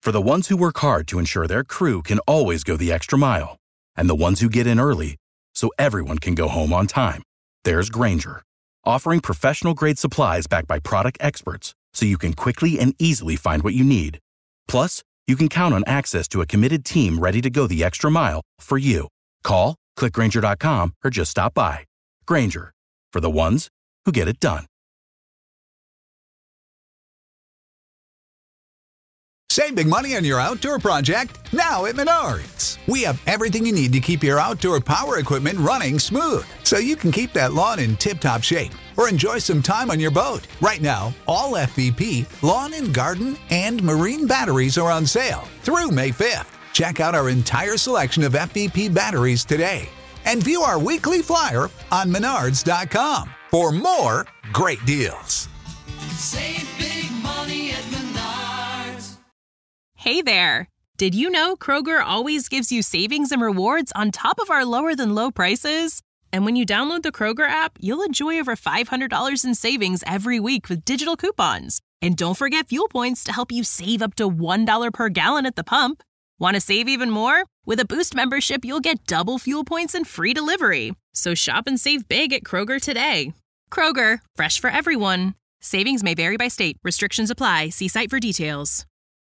For the ones who work hard to ensure their crew can always go the extra mile, and the ones who get in early so everyone can go home on time, there's Grainger, offering professional-grade supplies backed by product experts so you can quickly and easily find what you need. Plus, you can count on access to a committed team ready to go the extra mile for you. Call, click Grainger.com, or just stop by. Grainger, for the ones who get it done. Save big money on your outdoor project now at Menards. We have everything you need to keep your outdoor power equipment running smooth, so you can keep that lawn in tip-top shape or enjoy some time on your boat. Right now, all FVP, lawn and garden, and marine batteries are on sale through May 5th. Check out our entire selection of FVP batteries today and view our weekly flyer on Menards.com for more great deals. Save big money at Menards. Hey there! Did you know Kroger always gives you savings and rewards on top of our lower-than-low prices? And when you download the Kroger app, you'll enjoy over $500 in savings every week with digital coupons. And don't forget fuel points to help you save up to $1 per gallon at the pump. Want to save even more? With a Boost membership, you'll get double fuel points and free delivery. So shop and save big at Kroger today. Kroger, fresh for everyone. Savings may vary by state. Restrictions apply. See site for details.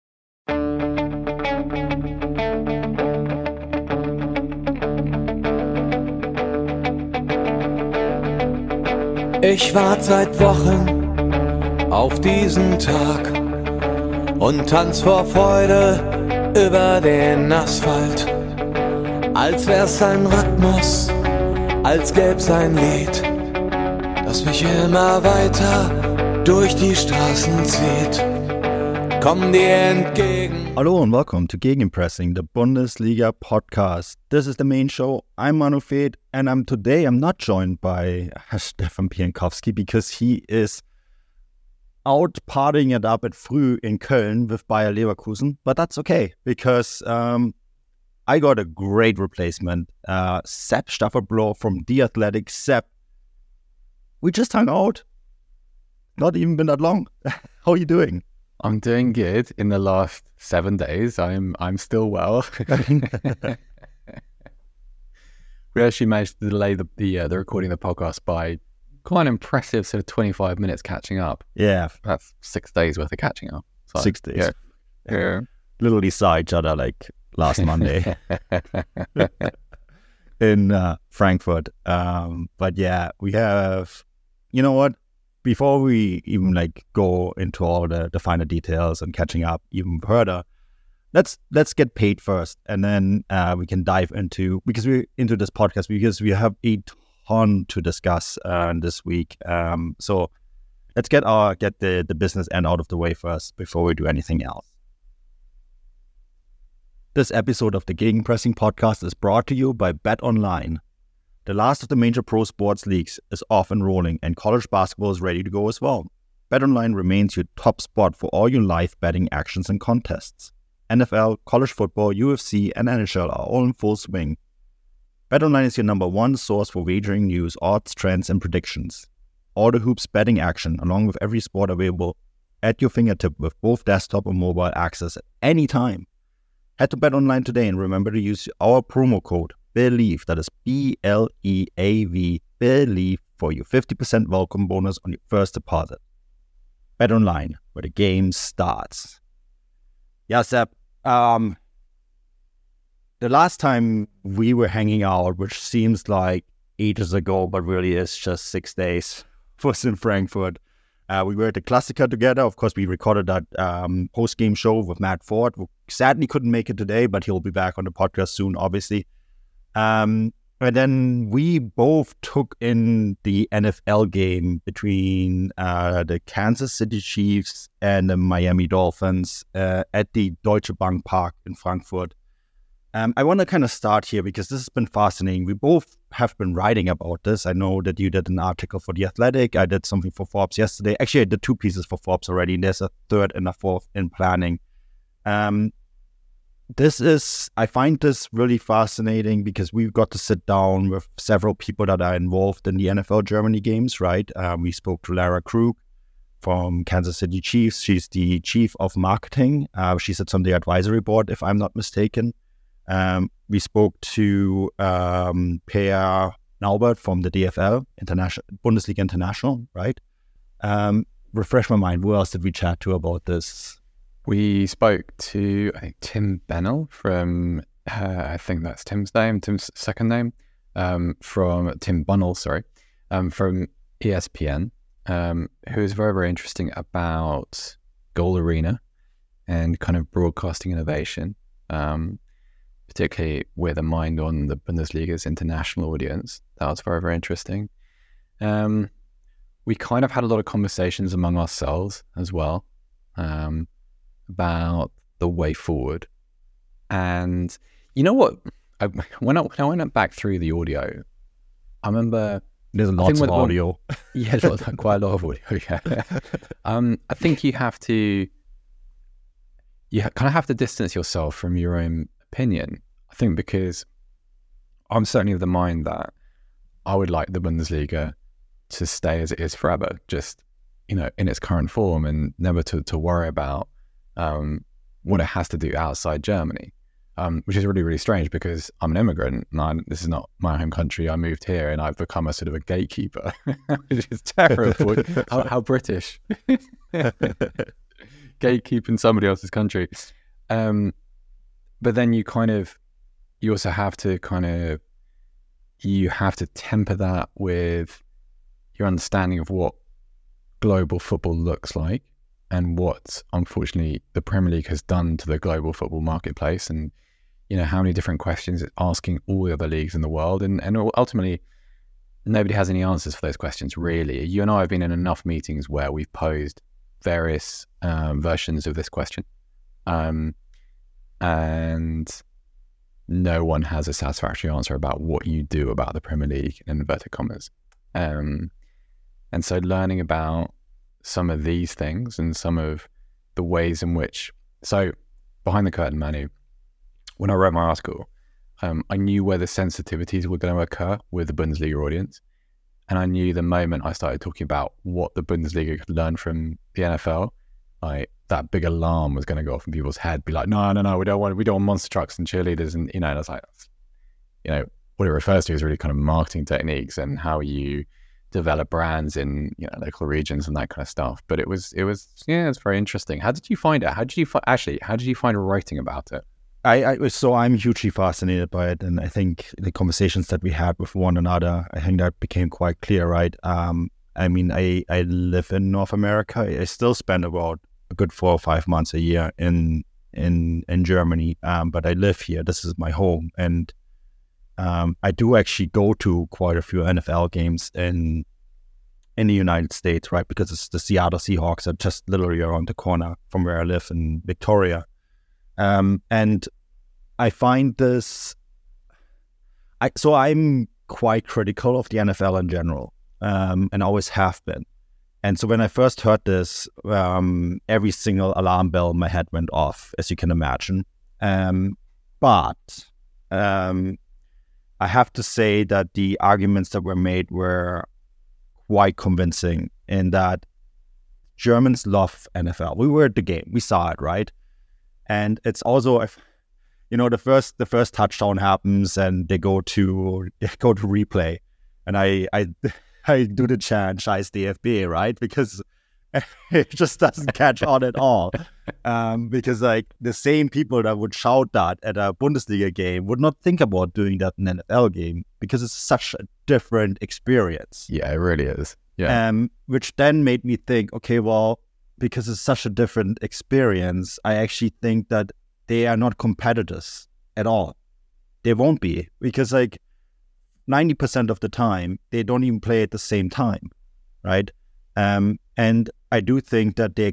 Ich warte seit Wochen auf diesen Tag und tanz vor Freude über den Asphalt. Als wär's ein Rhythmus, als gäb's ein Lied, das mich immer weiter durch die Straßen zieht. Komm dir entgegen. Hello and welcome to Gegenpressing, the Bundesliga podcast. This is the main show. I'm Manu Fed, and today I'm not joined by Stefan Piankowski because he is out partying it up at Früh in Köln with Bayer Leverkusen. But that's okay because I got a great replacement. Sepp Staffelbloh from The Athletic. Sepp, we just hung out. Not even been that long. How are you doing? I'm doing good. In the last 7 days, I'm still well. We actually managed to delay the recording of the podcast by quite an impressive sort of 25 minutes catching up. Yeah. That's 6 days worth of catching up. So, 6 days. Yeah. Literally saw each other like last Monday in Frankfurt. But yeah, we have, you know what? Before we even go into all the finer details and catching up even further, let's get paid first, and then we can dive into this podcast because we have a ton to discuss this week. So let's get the business end out of the way first before we do anything else. This episode of the Gegenpressing podcast is brought to you by BetOnline. The last of the major pro sports leagues is off and rolling, and college basketball is ready to go as well. BetOnline remains your top spot for all your live betting actions and contests. NFL, college football, UFC, and NHL are all in full swing. BetOnline is your number one source for wagering news, odds, trends, and predictions. All the hoops betting action, along with every sport available at your fingertip with both desktop and mobile access at any time. Head to BetOnline today and remember to use our promo code BELIEVE, that is BLEAV, BELIEVE, for your 50% welcome bonus on your first deposit. BetOnline, where the game starts. Yeah, Sepp, the last time we were hanging out, which seems like ages ago, but really is just 6 days, was in Frankfurt. We were at the Klassiker together. Of course, we recorded that post-game show with Matt Ford, who sadly couldn't make it today, but he'll be back on the podcast soon, obviously. And then we both took in the NFL game between the Kansas City Chiefs and the Miami Dolphins at the Deutsche Bank Park in Frankfurt. I want to kind of start here because this has been fascinating. We both have been writing about this. I know that you did an article for The Athletic. I did something for Forbes yesterday. Actually, I did 2 pieces for Forbes already. And there's a third and a fourth in planning. I find this really fascinating because we've got to sit down with several people that are involved in the NFL Germany games, right? We spoke to Lara Krug, from Kansas City Chiefs. She's the chief of marketing. She sits on the advisory board, if I'm not mistaken. We spoke to Per Naubert from the DFL, Bundesliga International, right? Refresh my mind. Who else did we chat to about this? We spoke to, I think, Tim Bennell from, I think that's Tim's second name, from Tim Bunnell, from ESPN, who is very, very interesting about Goal Arena and kind of broadcasting innovation, particularly with a mind on the Bundesliga's international audience. That was very, very interesting. We kind of had a lot of conversations among ourselves as well about the way forward. And you know what? When I went back through the audio, I remember... There's lots of audio. Yeah, quite a lot of audio, yeah. I think you kind of have to distance yourself from your own opinion. I think because I'm certainly of the mind that I would like the Bundesliga to stay as it is forever, just, in its current form, and never to worry about what it has to do outside Germany, which is really, really strange because I'm an immigrant and this is not my home country. I moved here and I've become a sort of a gatekeeper, which is terrible. how British. Gatekeeping somebody else's country. But then you also have to temper that with your understanding of what global football looks like and what, unfortunately, the Premier League has done to the global football marketplace, and how many different questions it's asking all the other leagues in the world, and ultimately nobody has any answers for those questions, really. You and I have been in enough meetings where we've posed various versions of this question, and no one has a satisfactory answer about what you do about the Premier League, in inverted commas. And so learning about some of these things and some of the ways in which... So, behind the curtain, Manu, when I wrote my article, I knew where the sensitivities were going to occur with the Bundesliga audience. And I knew the moment I started talking about what the Bundesliga could learn from the NFL, that big alarm was going to go off in people's head, be like, no, we don't want monster trucks and cheerleaders. And, and I was like, what it refers to is really kind of marketing techniques and how you develop brands in local regions and that kind of stuff. But it was it's very interesting. How did you find it? How did you find writing about it? I'm hugely fascinated by it, and I think the conversations that we had with one another, I think that became quite clear, right? I live in North America. I still spend about a good 4 or 5 months a year in Germany, but I live here. This is my home, and I do actually go to quite a few NFL games in the United States, right? Because it's the Seattle Seahawks are just literally around the corner from where I live in Victoria. And I find this... So I'm quite critical of the NFL in general, and always have been. And so when I first heard this, every single alarm bell in my head went off, as you can imagine. But I have to say that the arguments that were made were quite convincing in that Germans love NFL. We were at the game. We saw it, right? And it's also, the first touchdown happens and they go to replay, and I do the chant "Scheiß DFB," right? Because it just doesn't catch on at all. Because the same people that would shout that at a Bundesliga game would not think about doing that in an NFL game, because it's such a different experience. Yeah, it really is. Yeah. Which then made me think, okay, well, because it's such a different experience, I actually think that they are not competitors at all. They won't be, because 90% of the time, they don't even play at the same time, right? And I do think that the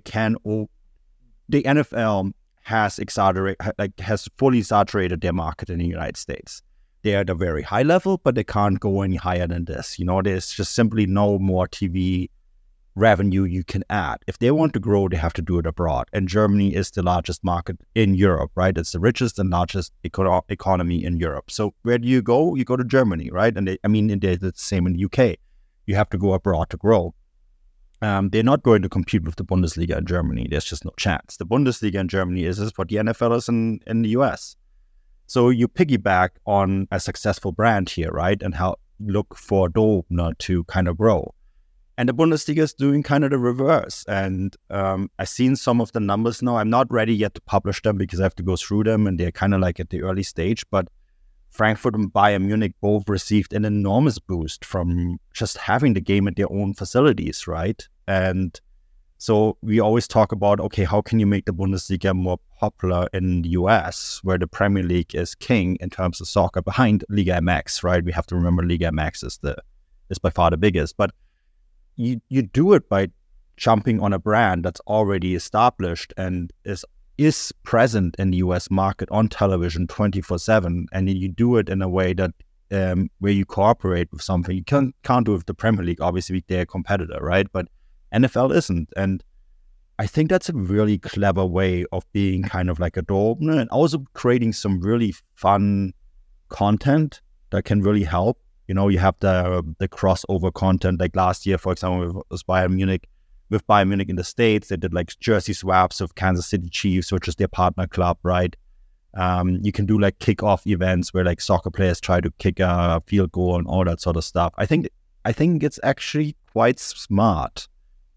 NFL has fully saturated their market in the United States. They're at a very high level, but they can't go any higher than this. There's just simply no more TV revenue you can add. If they want to grow, they have to do it abroad. And Germany is the largest market in Europe, right? It's the richest and largest economy in Europe. So where do you go? You go to Germany, right? And it's the same in the UK. You have to go abroad to grow. they're not going to compete with the Bundesliga in Germany. There's just no chance. The Bundesliga in Germany is what the NFL is in the US. So you piggyback on a successful brand here, right? And how look for a door opener to kind of grow. And the Bundesliga is doing kind of the reverse. And I've seen some of the numbers now. I'm not ready yet to publish them because I have to go through them and they're kind of like at the early stage. But Frankfurt and Bayern Munich both received an enormous boost from just having the game at their own facilities, right? And so we always talk about, okay, how can you make the Bundesliga more popular in the US, where the Premier League is king in terms of soccer behind Liga MX, right? We have to remember Liga MX is by far the biggest. But you do it by jumping on a brand that's already established and is present in the US market on television 24/7, and you do it in a way that where you cooperate with something you can't do with the Premier League. Obviously, they're a competitor, right? But NFL isn't, and I think that's a really clever way of being kind of like a door opener and also creating some really fun content that can really help. You know, you have the crossover content, like last year, for example, with Bayern Munich in the States. They did like jersey swaps of Kansas City Chiefs, which is their partner club, right? You can do like kickoff events where like soccer players try to kick a field goal and all that sort of stuff. I think it's actually quite smart.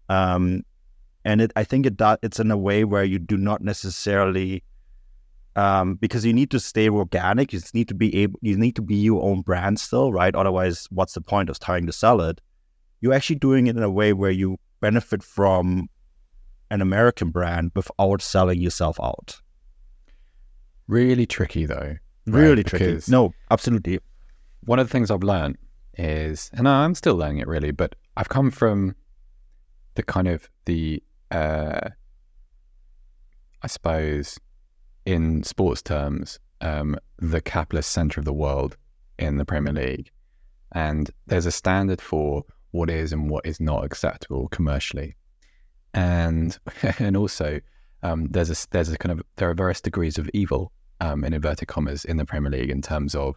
And I think it's in a way where you do not necessarily, because you need to stay organic. You need to be your own brand still, right? Otherwise, what's the point of trying to sell it? You're actually doing it in a way where you benefit from an American brand without selling yourself out. Really tricky though. Really tricky. No, absolutely. One of the things I've learned is, and I'm still learning it really, but I've come from the kind of I suppose in sports terms, the capitalist center of the world in the Premier League. And there's a standard for what is and what is not acceptable commercially. And also there are various degrees of evil, in inverted commas, in the Premier League in terms of,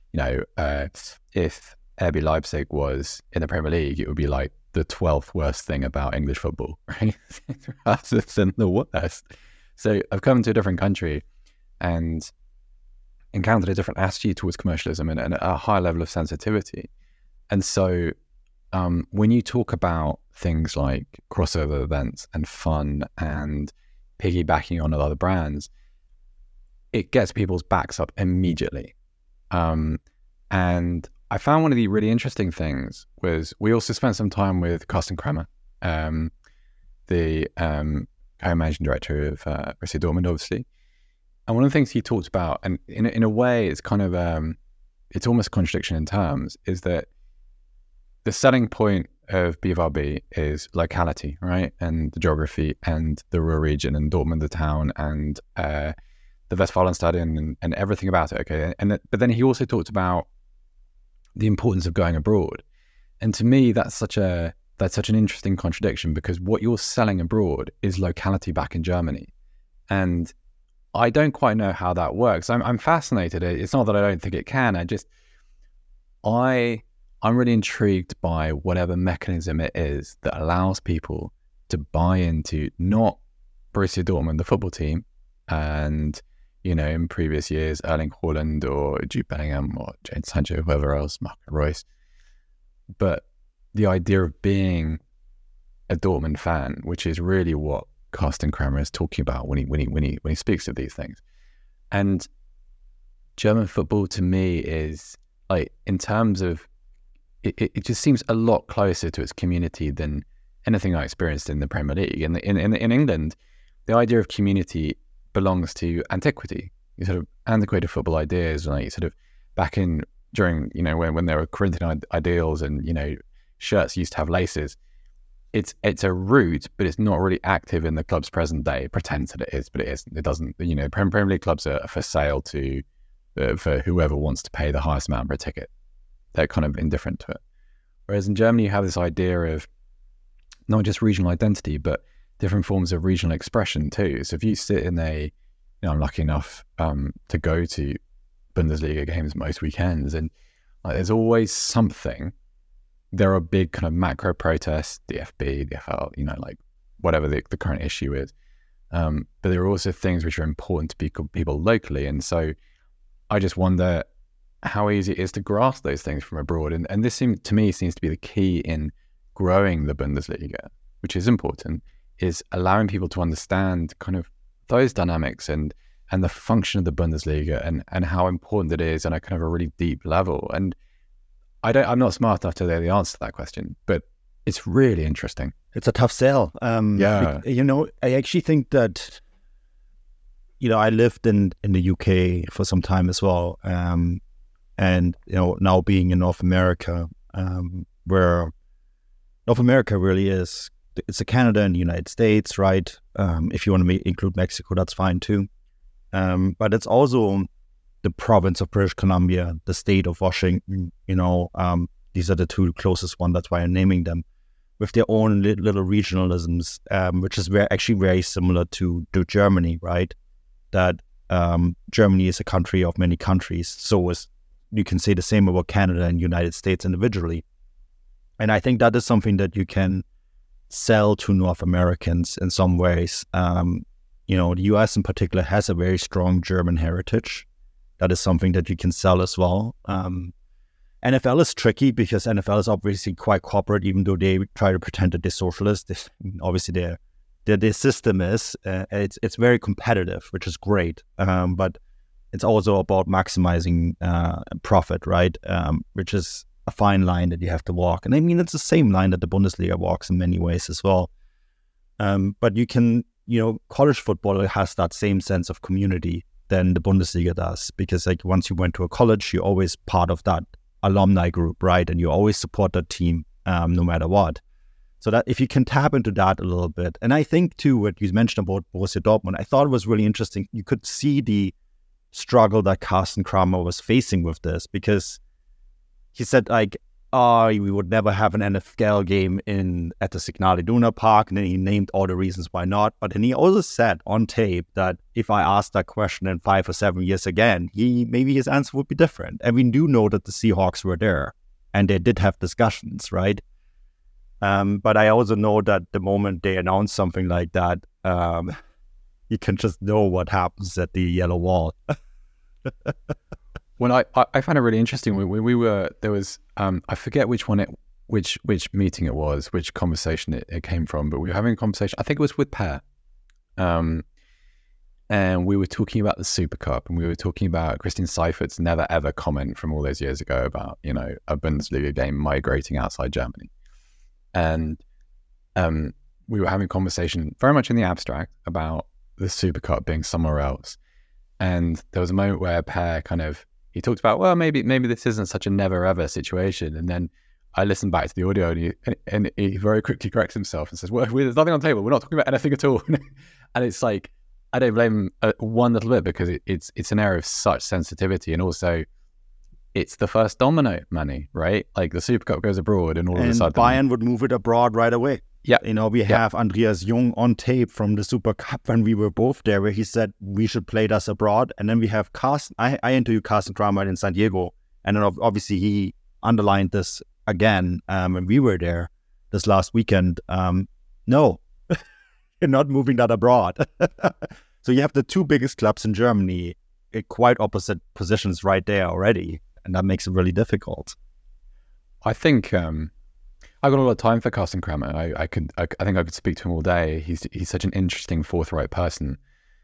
if RB Leipzig was in the Premier League, it would be like the 12th worst thing about English football, right? Rather than the worst. So I've come to a different country and encountered a different attitude towards commercialism and a high level of sensitivity. And so when you talk about things like crossover events and fun and piggybacking on other brands, it gets people's backs up immediately. And I found one of the really interesting things was we also spent some time with Carsten Kremer, the co-managing director of Borussia Dortmund, obviously. And one of the things he talked about, and in a way it's kind of, it's almost a contradiction in terms, is that the selling point of BVB is locality, right? And the geography and the rural region and Dortmund, the town, and the Westfalenstadion and everything about it, okay? But then he also talked about the importance of going abroad. And to me, that's such an interesting contradiction, because what you're selling abroad is locality back in Germany. And I don't quite know how that works. I'm fascinated. It's not that I don't think it can. I'm really intrigued by whatever mechanism it is that allows people to buy into not Borussia Dortmund, the football team, and in previous years, Erling Haaland or Jude Bellingham or Jadon Sancho, whoever else, Marco Reus. But the idea of being a Dortmund fan, which is really what Carsten Kremer is talking about when he speaks of these things. And German football to me is like, in terms of, it just seems a lot closer to its community than anything I experienced in the Premier League. In England, the idea of community belongs to antiquity. You sort of antiquated football ideas, like sort of back during when there were Corinthian ideals and shirts used to have laces. It's a root, but it's not really active in the club's present day. It pretends that it is, but it isn't. It doesn't. Premier League clubs are for sale for whoever wants to pay the highest amount for a ticket. They're kind of indifferent to it. Whereas in Germany, you have this idea of not just regional identity, but different forms of regional expression too. So if you sit in I'm lucky enough to go to Bundesliga games most weekends, and there's always something there are big kind of macro protests, DFB, DFL, like whatever the current issue is. But there are also things which are important to people locally. And so I just wonder how easy it is to grasp those things from abroad. And this seems to be the key in growing the Bundesliga, which is important, is allowing people to understand kind of those dynamics and the function of the Bundesliga and how important it is on a kind of a really deep level. And I'm not smart enough to know the answer to that question, but it's really interesting. It's a tough sell. Yeah. I actually think that, I lived in the UK for some time as well. And, now being in North America, where North America really is, it's a Canada and the United States, right? If you want to include Mexico, that's fine too. But it's also the province of British Columbia, the state of Washington, these are the two closest ones. That's why I'm naming them, with their own little regionalisms, which is actually very similar to Germany, right? That Germany is a country of many countries. So you can say the same about Canada and United States individually. And I think that is something that you can sell to North Americans in some ways. The US in particular has a very strong German heritage. That is something that you can sell as well. NFL is tricky because NFL is obviously quite corporate, even though they try to pretend that they're socialist. Obviously, their system is it's very competitive, which is great. But it's also about maximizing profit, right? Which is a fine line that you have to walk. And I mean, it's the same line that the Bundesliga walks in many ways as well. But you can, college football has that same sense of community than the Bundesliga does, because like once you went to a college, you're always part of that alumni group, right? And you always support that team no matter what. So that if you can tap into that a little bit. And I think too, what you mentioned about Borussia Dortmund, I thought it was really interesting. You could see the struggle that Carsten Kramer was facing with this, because he said like, we would never have an NFL game at the Signal Iduna Park, and then he named all the reasons why not. But then he also said on tape that if I asked that question in 5 or 7 years again, maybe his answer would be different. And we do know that the Seahawks were there, and they did have discussions, right? But I also know that the moment they announce something like that, you can just know what happens at the yellow wall. Well, I found it really interesting when we were, there was, I forget which meeting it was, which conversation it came from, but we were having a conversation, I think it was with Per. And we were talking about the Super Cup, and we were talking about Christian Seifert's never ever comment from all those years ago about, a Bundesliga game migrating outside Germany. And we were having a conversation very much in the abstract about the Super Cup being somewhere else. And there was a moment where Per he talked about, well, maybe this isn't such a never ever situation. And then I listened back to the audio, and he very quickly corrects himself and says, well, there's nothing on the table. We're not talking about anything at all. And it's like, I don't blame him one little bit, because it's an area of such sensitivity. And also it's the first domino, Manny, right? Like the Super Cup goes abroad, and all of a sudden Bayern would move it abroad right away. Yeah. We have Andreas Jung on tape from the Super Cup when we were both there, where he said we should play this abroad. And then we have Carsten. I interviewed Carsten Kramer in San Diego, and then obviously he underlined this again when we were there this last weekend. No, you're not moving that abroad. So you have the two biggest clubs in Germany at quite opposite positions right there already, and that makes it really difficult. I think I got a lot of time for Carsten Kramer. I think I could speak to him all day. He's such an interesting, forthright person,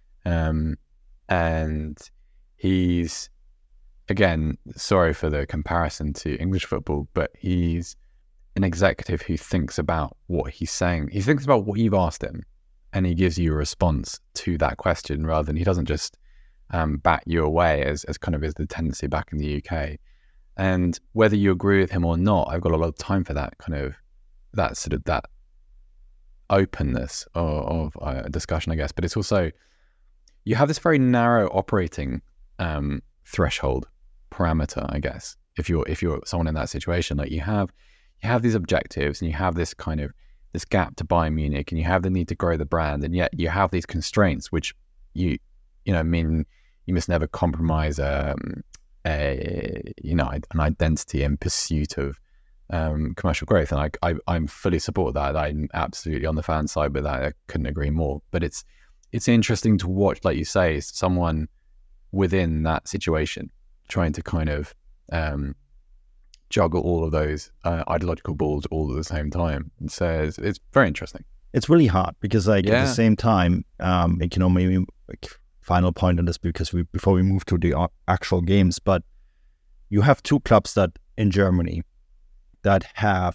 and he's, again, sorry for the comparison to English football, but he's an executive who thinks about what he's saying. He thinks about what you've asked him, and he gives you a response to that question, rather than, he doesn't just bat you away as kind of is the tendency back in the UK. And whether you agree with him or not, I've got a lot of time for that kind of, that openness of discussion, I guess. But it's also, you have this very narrow operating threshold parameter, I guess. If you're someone in that situation, like you have these objectives, and you have this kind of this gap to Bayern Munich, and you have the need to grow the brand, and yet you have these constraints which mean you must never compromise an identity in pursuit of commercial growth, and I'm fully support that. I'm absolutely on the fan side with that. I couldn't agree more. But it's interesting to watch, like you say, someone within that situation trying to kind of juggle all of those ideological balls all at the same time. And so it's very interesting. It's really hard because, like, at the same time, maybe final point on this because before we move to the actual games, but you have two clubs that in Germany that have,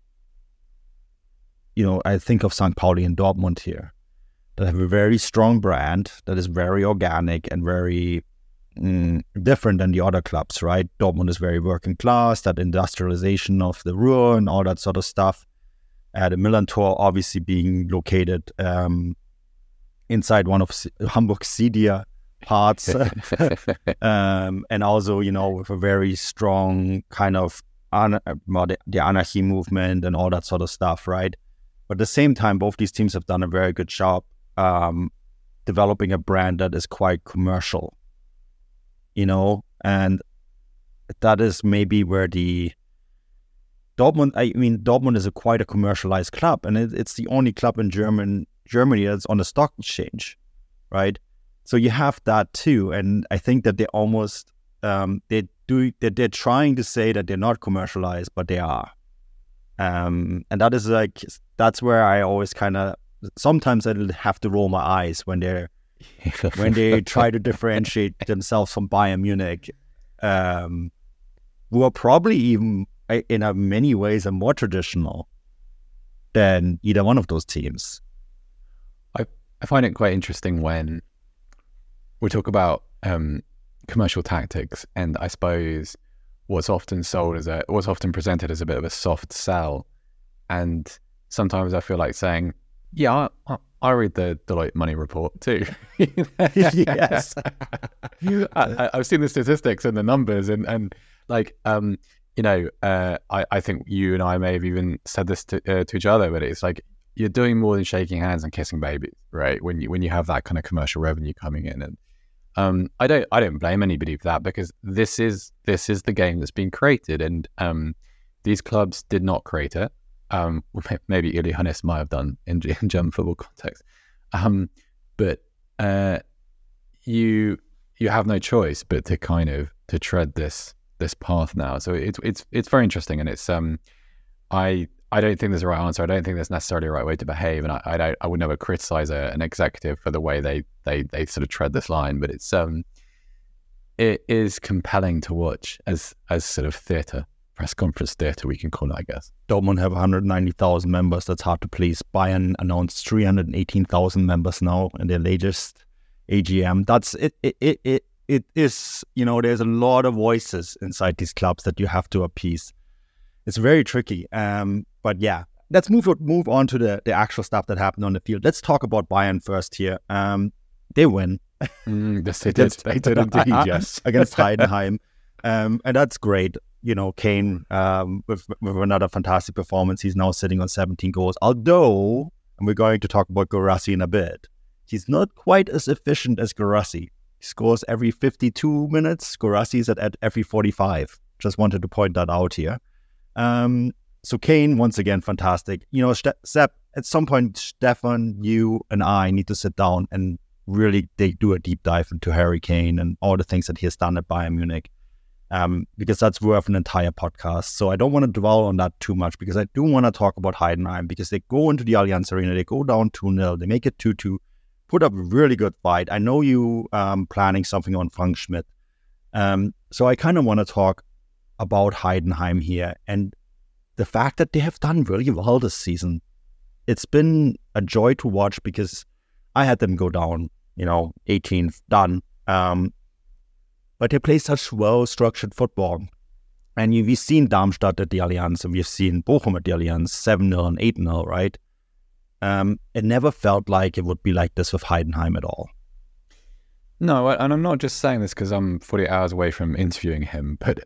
I think of St. Pauli and Dortmund here, that have a very strong brand that is very organic and very different than the other clubs, right? Dortmund is very working class, that industrialization of the Ruhr and all that sort of stuff. The Millantor obviously being located inside one of Hamburg Sidia parts, and also, with a very strong kind of the anarchy movement and all that sort of stuff, right? But at the same time, both these teams have done a very good job developing a brand that is quite commercial, and that is maybe where the Dortmund is quite a commercialized club, and it's the only club in Germany that's on the stock exchange, right? So you have that too, and I think that they almost they're trying to say that they're not commercialized, but they are, and that's where I always kind of sometimes I have to roll my eyes when they try to differentiate themselves from Bayern Munich, who are probably even in many ways are more traditional than either one of those teams. I find it quite interesting when we talk about commercial tactics, and I suppose what's often presented as a bit of a soft sell, and sometimes I feel like saying, yeah, I read the Deloitte Money Report too. Yes. I've seen the statistics and the numbers, and like, I think you and I may have even said this to each other, but it's like you're doing more than shaking hands and kissing babies, right? When you have that kind of commercial revenue coming in, and I don't blame anybody for that, because this is the game that's been created, and these clubs did not create it. Maybe Uli Hoeneß might have done in German football context, but you have no choice but to kind of to tread this path now. So it's very interesting, and it's I don't think there's a right answer. I don't think there's necessarily a right way to behave, and I would never criticize an executive for the way they sort of tread this line. But it is compelling to watch as sort of theatre, press conference theatre, we can call it, I guess. Dortmund have 190,000 members. That's hard to please. Bayern announced 318,000 members now in their latest AGM. That's it. It is, there's a lot of voices inside these clubs that you have to appease. It's very tricky. But yeah, let's move on to the actual stuff that happened on the field. Let's talk about Bayern first here. They win. Yes, they did. They did indeed, yes. Against Heidenheim. And that's great. Kane with another fantastic performance. He's now sitting on 17 goals. Although, and we're going to talk about Guirassy in a bit, he's not quite as efficient as Guirassy. He scores every 52 minutes. Guirassy is at every 45. Just wanted to point that out here. So Kane, once again, fantastic. Sepp, at some point, Stefan, you and I need to sit down and really do a deep dive into Harry Kane and all the things that he has done at Bayern Munich. Because that's worth an entire podcast. So I don't want to dwell on that too much, because I do want to talk about Heidenheim, because they go into the Allianz Arena, they go down 2-0, they make it 2-2, put up a really good fight. I know you planning something on Frank Schmidt. So I kind of want to talk about Heidenheim here and the fact that they have done really well this season. It's been a joy to watch, because I had them go down, 18th, done. But they play such well-structured football. And we've seen Darmstadt at the Allianz, and we've seen Bochum at the Allianz, 7-0 and 8-0, right? It never felt like it would be like this with Heidenheim at all. No, and I'm not just saying this because I'm 48 hours away from interviewing him, but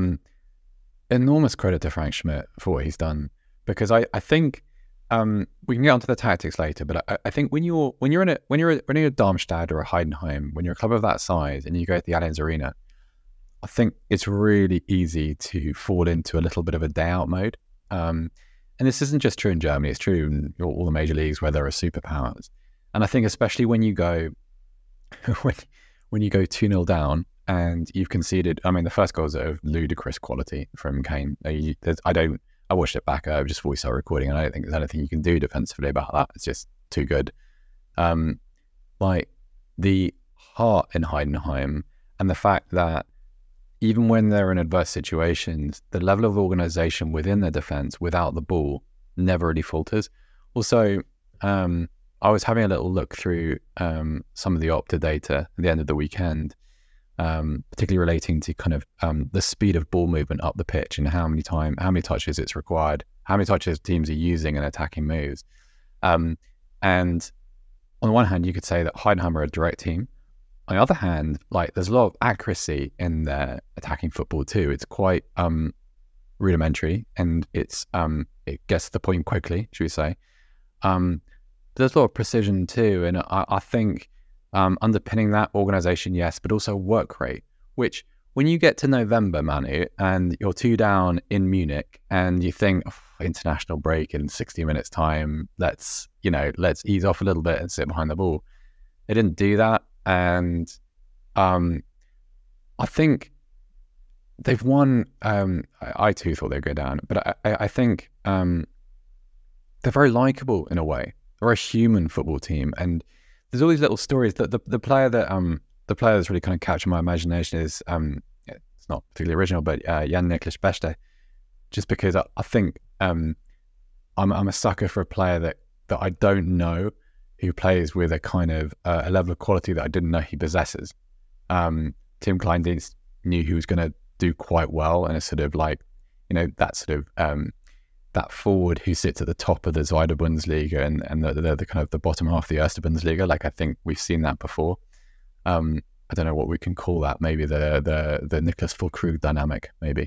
enormous credit to Frank Schmidt for what he's done, because I think we can get onto the tactics later, but I think when you're in a Darmstadt or a Heidenheim, when you're a club of that size and you go to the Allianz Arena, I think it's really easy to fall into a little bit of a day out mode. And this isn't just true in Germany, it's true in all the major leagues where there are superpowers. And I think especially when you go when you go 2-0 down and you've conceded, I mean, the first goal is of ludicrous quality from Kane. I watched it back just before we started recording, and I don't think there's anything you can do defensively about that. It's just too good. Like the heart in Heidenheim and the fact that even when they're in adverse situations, the level of organisation within their defence without the ball never really falters. Also, I was having a little look through some of the Opta data at the end of the weekend, particularly relating to kind of the speed of ball movement up the pitch and how many touches it's required, how many touches teams are using in attacking moves. And on the one hand, you could say that Heidenheim are a direct team. On the other hand, like there's a lot of accuracy in their attacking football too. It's quite rudimentary, and it gets to the point quickly, should we say. There's a lot of precision too, and I think underpinning that organisation, yes, but also work rate, which when you get to November, Manu, and you're 2 down in Munich, and you think, international break in 60 minutes time, let's ease off a little bit and sit behind the ball. They didn't do that, and I think they've won. I too thought they'd go down, but I think they're very likeable in a way. They're a human football team, and there's all these little stories that the player that's really kind of captured my imagination is it's not particularly original, but Jan Niklas Beste. Just because I think I'm a sucker for a player that I don't know, who plays with a kind of a level of quality that I didn't know he possesses. Tim Kleindienst knew he was going to do quite well, and it's sort of like, that sort of that forward who sits at the top of the Zweite Bundesliga and the kind of the bottom half of the Erste Bundesliga. Like, I think we've seen that before. I don't know what we can call that. Maybe the Niklas Füllkrug dynamic, maybe.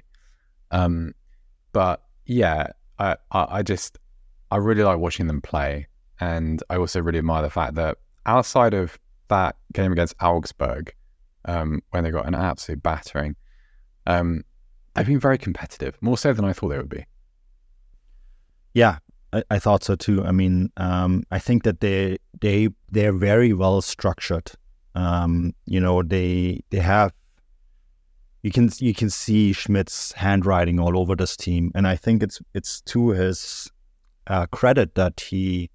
But yeah, I really like watching them play, and I also really admire the fact that outside of that game against Augsburg, when they got an absolute battering, they've been very competitive, more so than I thought they would be. Yeah, I thought so too. I mean, I think that they're very well structured. They have. You can see Schmidt's handwriting all over this team, and I think it's to his credit that he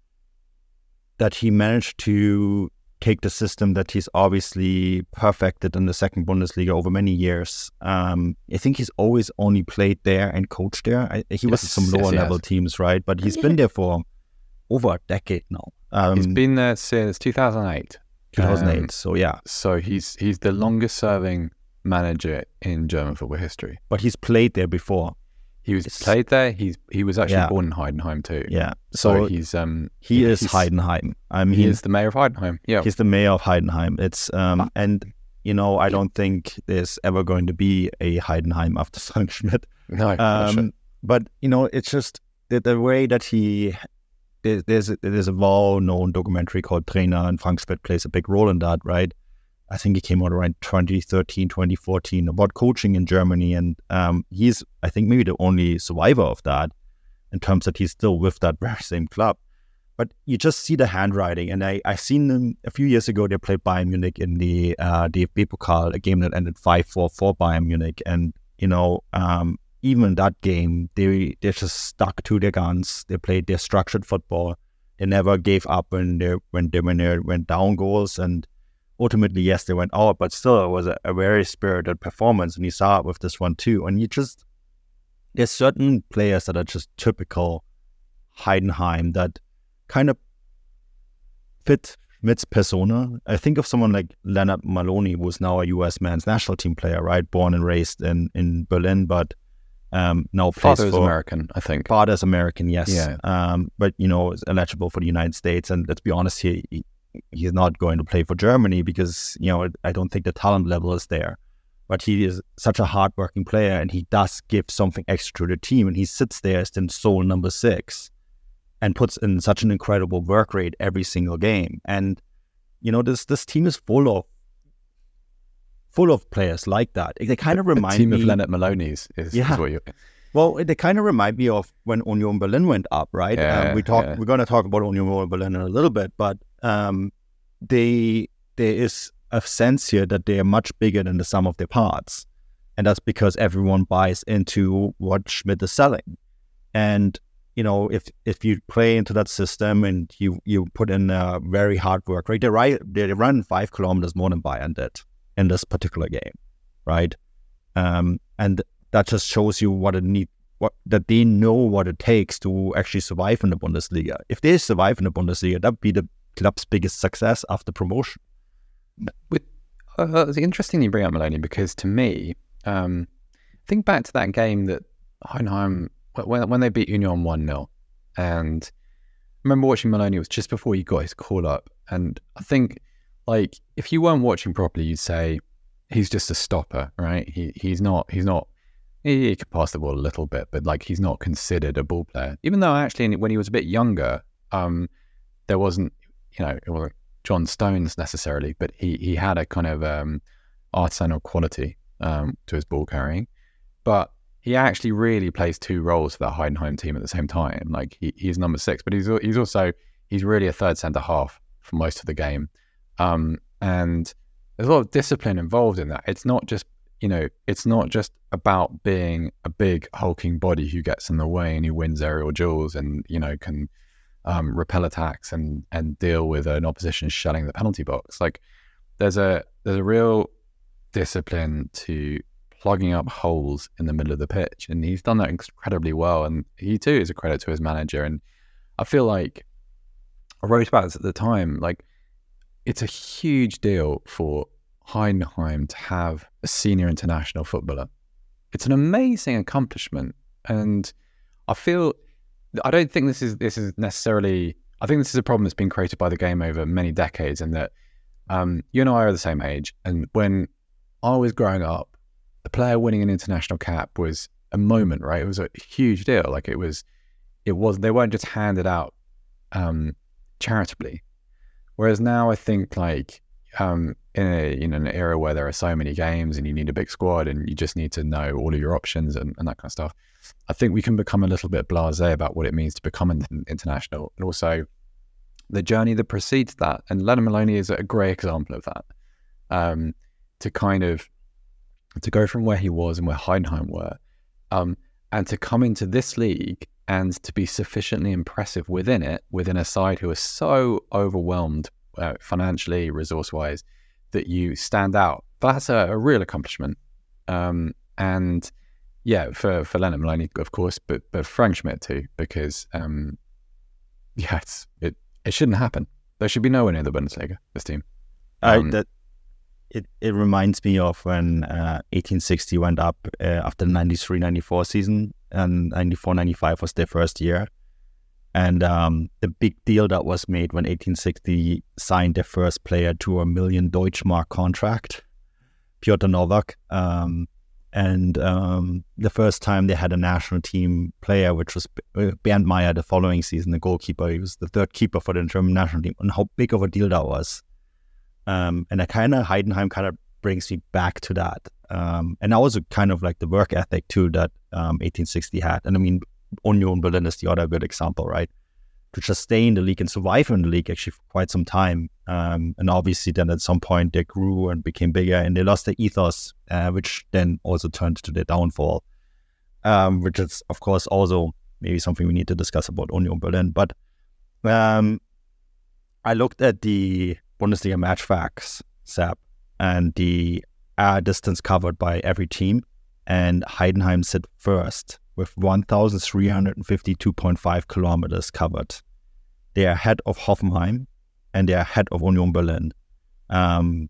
managed to take the system that he's obviously perfected in the second Bundesliga over many years. I think he's always only played there and coached there. He was at some lower level teams, right? But he's been there for over a decade now. He's been there since 2008. 2008. So yeah. So he's the longest serving manager in German football history. But he's played there before. He played there. He was actually born in Heidenheim too. Yeah. So he is Heidenheim. I mean, he is the mayor of Heidenheim. Yeah. He's the mayor of Heidenheim. It's and I don't think there's ever going to be a Heidenheim after Frank Schmidt. No. Not sure. But it's just the way that there's a well-known documentary called Trainer, and Frank Schmidt plays a big role in that, right? I think he came out around 2013, 2014 about coaching in Germany. And he's, I think, maybe the only survivor of that in terms that he's still with that very same club. But you just see the handwriting. And I seen them a few years ago. They played Bayern Munich in the DFB Pokal, a game that ended 5-4 for Bayern Munich. And, even in that game, they just stuck to their guns. They played their structured football. They never gave up when they went down goals. And ultimately, yes, they went out, but still it was a very spirited performance, and you saw it with this one too. And there's certain players that are just typical Heidenheim that kind of fit Schmidt's persona. I think of someone like Leonard Maloney, who's now a U.S. men's national team player, right? Born and raised in Berlin, but now plays Father's American, I think. Father's American, yes. Yeah. But is eligible for the United States, and let's be honest, he's not going to play for Germany because, I don't think the talent level is there. But he is such a hardworking player, and he does give something extra to the team. And he sits there as the sole number 6 and puts in such an incredible work rate every single game. And, this team is full full of players like that. They kind of remind me... A team of Leonard Maloney's is what you're... Well, they kind of remind me of when Union Berlin went up, right? We're going to talk about Union Berlin in a little bit, but there is a sense here that they are much bigger than the sum of their parts. And that's because everyone buys into what Schmidt is selling. And, you know, if you play into that system and you put in very hard work, right? They run 5 kilometers more than Bayern did in this particular game, right? And that just shows you that they know what it takes to actually survive in the Bundesliga. If they survive in the Bundesliga, that would be the club's biggest success after promotion. It's interesting you bring up Maloney, because to me, think back to that game that Heidenheim, when they beat Union 1-0, and I remember watching Maloney. It was just before he got his call up, and I think, like, if you weren't watching properly, you'd say he's just a stopper, right? He's not. He could pass the ball a little bit, but like he's not considered a ball player. Even though actually when he was a bit younger, there wasn't, it wasn't John Stones necessarily, but he had a kind of artisanal quality to his ball carrying. But he actually really plays 2 roles for that Heidenheim team at the same time. Like he's number 6, but he's really a third centre half for most of the game. And there's a lot of discipline involved in that. It's not just about being a big hulking body who gets in the way and who wins aerial duels and, can repel attacks and deal with an opposition shelling the penalty box. Like there's a real discipline to plugging up holes in the middle of the pitch, and he's done that incredibly well. And he too is a credit to his manager. And I feel like I wrote about this at the time. Like it's a huge deal for Heidenheim to have a senior international footballer. It's an amazing accomplishment, and I don't think this is necessarily. I think this is a problem that's been created by the game over many decades, and that you and I are the same age. And when I was growing up, the player winning an international cap was a moment, right? It was a huge deal. Like it was. They weren't just handed out charitably. Whereas now, I think like. In an era where there are so many games and you need a big squad and you just need to know all of your options and that kind of stuff, I think we can become a little bit blasé about what it means to become an international, and also the journey that precedes that. And Leonard Maloney is a great example of that. To go from where he was and where Heidenheim were, and to come into this league and to be sufficiently impressive within a side who is so overwhelmed financially, resource-wise, that you stand out. That's a real accomplishment. And yeah, for Leonard Maloney, of course, but Frank Schmidt too, because it shouldn't happen. There should be no one in the Bundesliga, this team. It reminds me of when 1860 went up after the 93-94 season, and 94-95 was their first year. And the big deal that was made when 1860 signed their first player to $1 million Deutschmark contract, Piotr Nowak. And the first time they had a national team player, which was Bernd Meyer the following season, the goalkeeper. He was the third keeper for the German national team, and how big of a deal that was. And Heidenheim kind of brings me back to that. And also kind of like the work ethic too that 1860 had. And I mean, Union Berlin is the other good example, right? To just stay in the league and survive in the league actually for quite some time. And obviously then at some point they grew and became bigger, and they lost their ethos, which then also turned to their downfall, which is of course also maybe something we need to discuss about Union Berlin. But I looked at the Bundesliga match facts, Sepp, and the air distance covered by every team, and Heidenheim sit first with 1,352.5 kilometers covered. They are ahead of Hoffenheim, and they are ahead of Union Berlin. That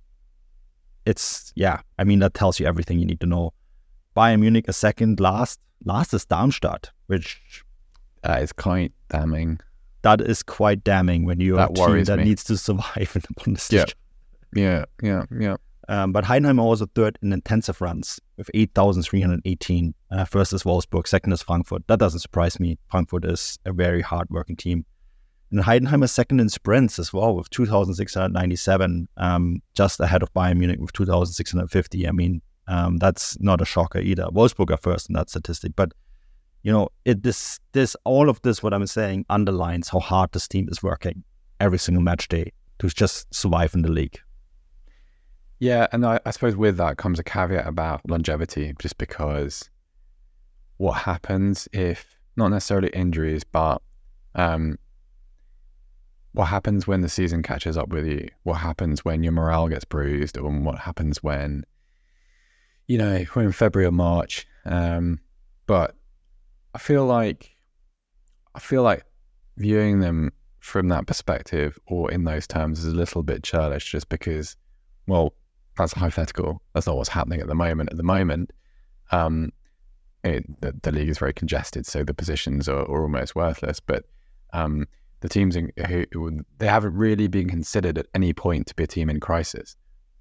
tells you everything you need to know. Bayern Munich is second, last is Darmstadt, which is quite damning. That is quite damning when you're a team that needs to survive in the Bundesliga. Yeah. But Heidenheim are also third in intensive runs with 8,318. First is Wolfsburg, second is Frankfurt. That doesn't surprise me. Frankfurt is a very hard-working team. And Heidenheim is second in sprints as well with 2,697, just ahead of Bayern Munich with 2,650. I mean, that's not a shocker either. Wolfsburg are first in that statistic. But, you know, all of this, what I'm saying, underlines how hard this team is working every single match day to just survive in the league. Yeah, and I suppose with that comes a caveat about longevity, just because what happens if, not necessarily injuries, but what happens when the season catches up with you? What happens when your morale gets bruised? Or what happens when, you know, we're in February or March? But I feel like viewing them from that perspective or in those terms is a little bit churlish, just because, well, that's hypothetical. That's not what's happening at the moment. At the moment, the league is very congested, so the positions are almost worthless. But the teams who they haven't really been considered at any point to be a team in crisis.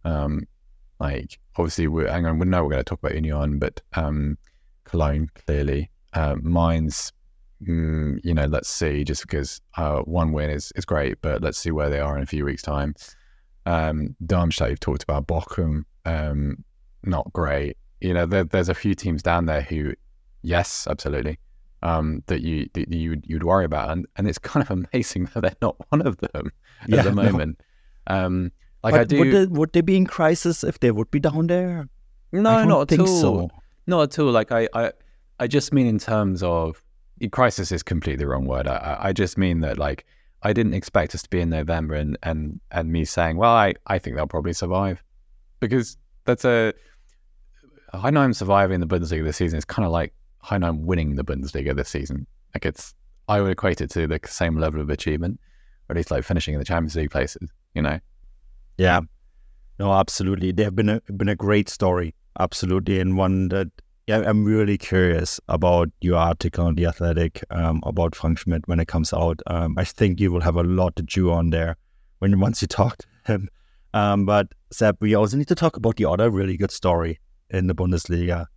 Like, obviously, we know we're going to talk about Union, but Cologne, clearly. Mainz, you know, let's see, just because one win is great, but let's see where they are in a few weeks' time. Darmstadt, you've talked about. Bochum, not great. You know, there's a few teams down there who, yes, absolutely, that you'd worry about, and it's kind of amazing that they're not one of them at the moment. No. Would they be in crisis if they would be down there? No, not at all. So. Not at all. Like I just mean in terms of crisis is completely the wrong word. I just mean that, like, I didn't expect us to be in November and me saying, well, I think they'll probably survive, because that's Heidenheim surviving the Bundesliga this season is kind of like Heidenheim winning the Bundesliga this season. Like, I would equate it to the same level of achievement, or at least like finishing in the Champions League places, you know? Yeah, no, absolutely. They have been a great story, absolutely, and one that, yeah, I'm really curious about your article on The Athletic about Frank Schmidt when it comes out. I think you will have a lot to chew on there once you talk to him. But Sepp, we also need to talk about the other really good story in the Bundesliga.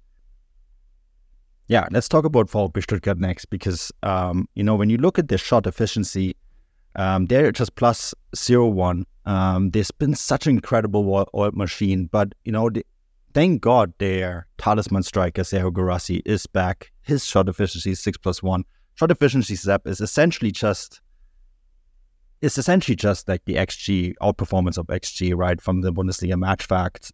Yeah, let's talk about VfB Stuttgart next, because you know, when you look at their shot efficiency, they're just plus 0.1. There's been such an incredible oil machine, but you know, thank God their talisman striker, Sergio Guirassy, is back. His shot efficiency is 6+1. Shot efficiency, Sepp, is essentially just like the XG, outperformance of XG, right, from the Bundesliga match fact.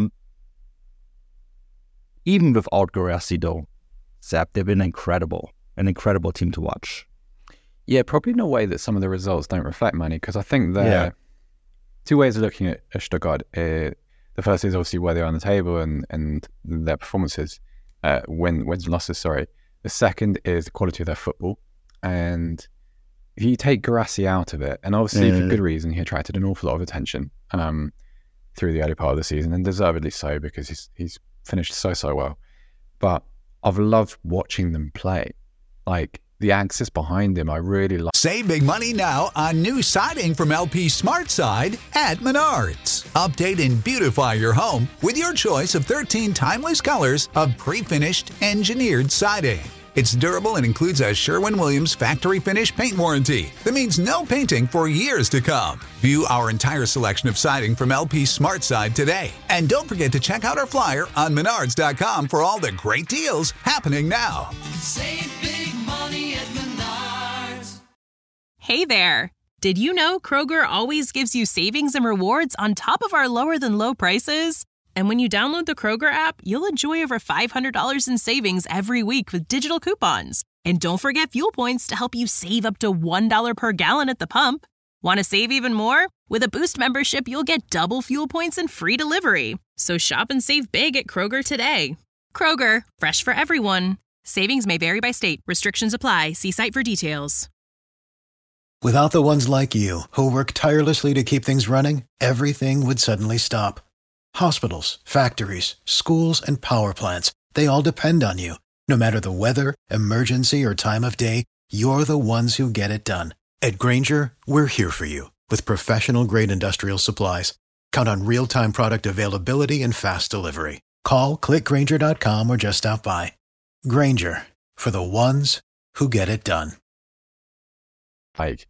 Even without Guirassy, though, Sepp, they've been an incredible team to watch. Yeah, probably in a way that some of the results don't reflect, Manny, because I think there are two ways of looking at Stuttgart. The first is obviously where they are on the table and their performances, wins and losses, sorry. The second is the quality of their football. And if you take Guirassy out of it, and obviously for good reason, he attracted an awful lot of attention through the early part of the season, and deservedly so, because he's finished so well. But I've loved watching them play. Like, the axis behind him, I really like. Save big money now on new siding from LP SmartSide at Menards. Update and beautify your home with your choice of 13 timeless colors of pre-finished engineered siding. It's durable and includes a Sherwin-Williams factory finish paint warranty that means no painting for years to come. View our entire selection of siding from LP SmartSide today. And don't forget to check out our flyer on Menards.com for all the great deals happening now. Save big money at Menards. Hey there! Did you know Kroger always gives you savings and rewards on top of our lower than low prices? And when you download the Kroger app, you'll enjoy over $500 in savings every week with digital coupons. And don't forget fuel points to help you save up to $1 per gallon at the pump. Want to save even more? With a Boost membership, you'll get double fuel points and free delivery. So shop and save big at Kroger today. Kroger, fresh for everyone. Savings may vary by state. Restrictions apply. See site for details. Without the ones like you, who work tirelessly to keep things running, everything would suddenly stop. Hospitals, factories, schools, and power plants, they all depend on you. No matter the weather, emergency, or time of day, you're the ones who get it done. At Grainger, we're here for you with professional-grade industrial supplies. Count on real-time product availability and fast delivery. Call, click Grainger.com, or just stop by. Grainger, for the ones who get it done. Like,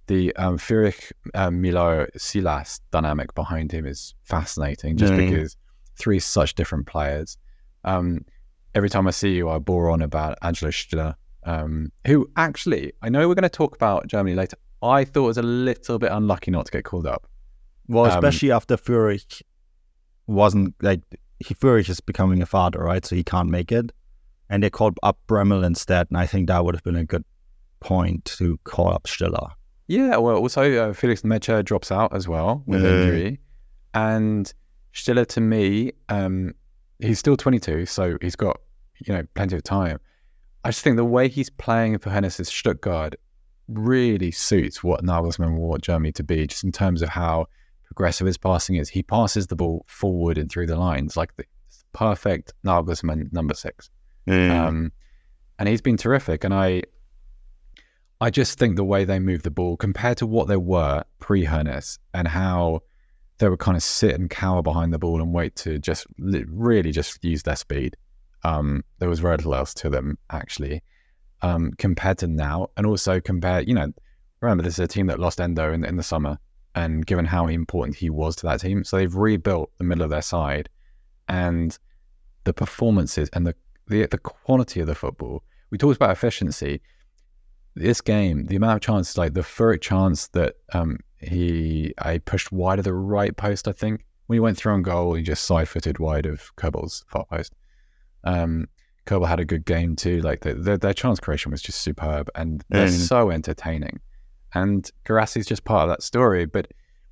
the Führich Milo Silas dynamic behind him is fascinating, just because three such different players. Every time I see you, I bore on about Angelo Stiller, who actually, I know we're going to talk about Germany later. I thought was a little bit unlucky not to get called up. Well, especially after Führich wasn't like, Führich is becoming a father, right? So he can't make it. And they called up Bremmel instead. And I think that would have been a good point to call up Stiller. Yeah, well, also Felix Metscher drops out as well with injury. And Stiller, to me, he's still 22, so he's got, plenty of time. I just think the way he's playing for Hennes' Stuttgart really suits what Nagelsmann want Germany to be, just in terms of how progressive his passing is. He passes the ball forward and through the lines, like the perfect Nagelsmann number 6. And he's been terrific. And I just think the way they move the ball compared to what they were pre-Hennes, and how they would kind of sit and cower behind the ball and wait to just really just use their speed. There was very little else to them, actually, compared to now. And also remember, this is a team that lost Endo in the summer, and given how important he was to that team. So they've rebuilt the middle of their side, and the performances and the quality of the football. We talked about efficiency. This game, the amount of chances, like the Führich chance that I pushed wide of the right post, I think. When he went through on goal, he just side-footed wide of Köbel's far post. Köbel had a good game too. Like their chance creation was just superb, and they're so entertaining. And Guirassi's just part of that story. But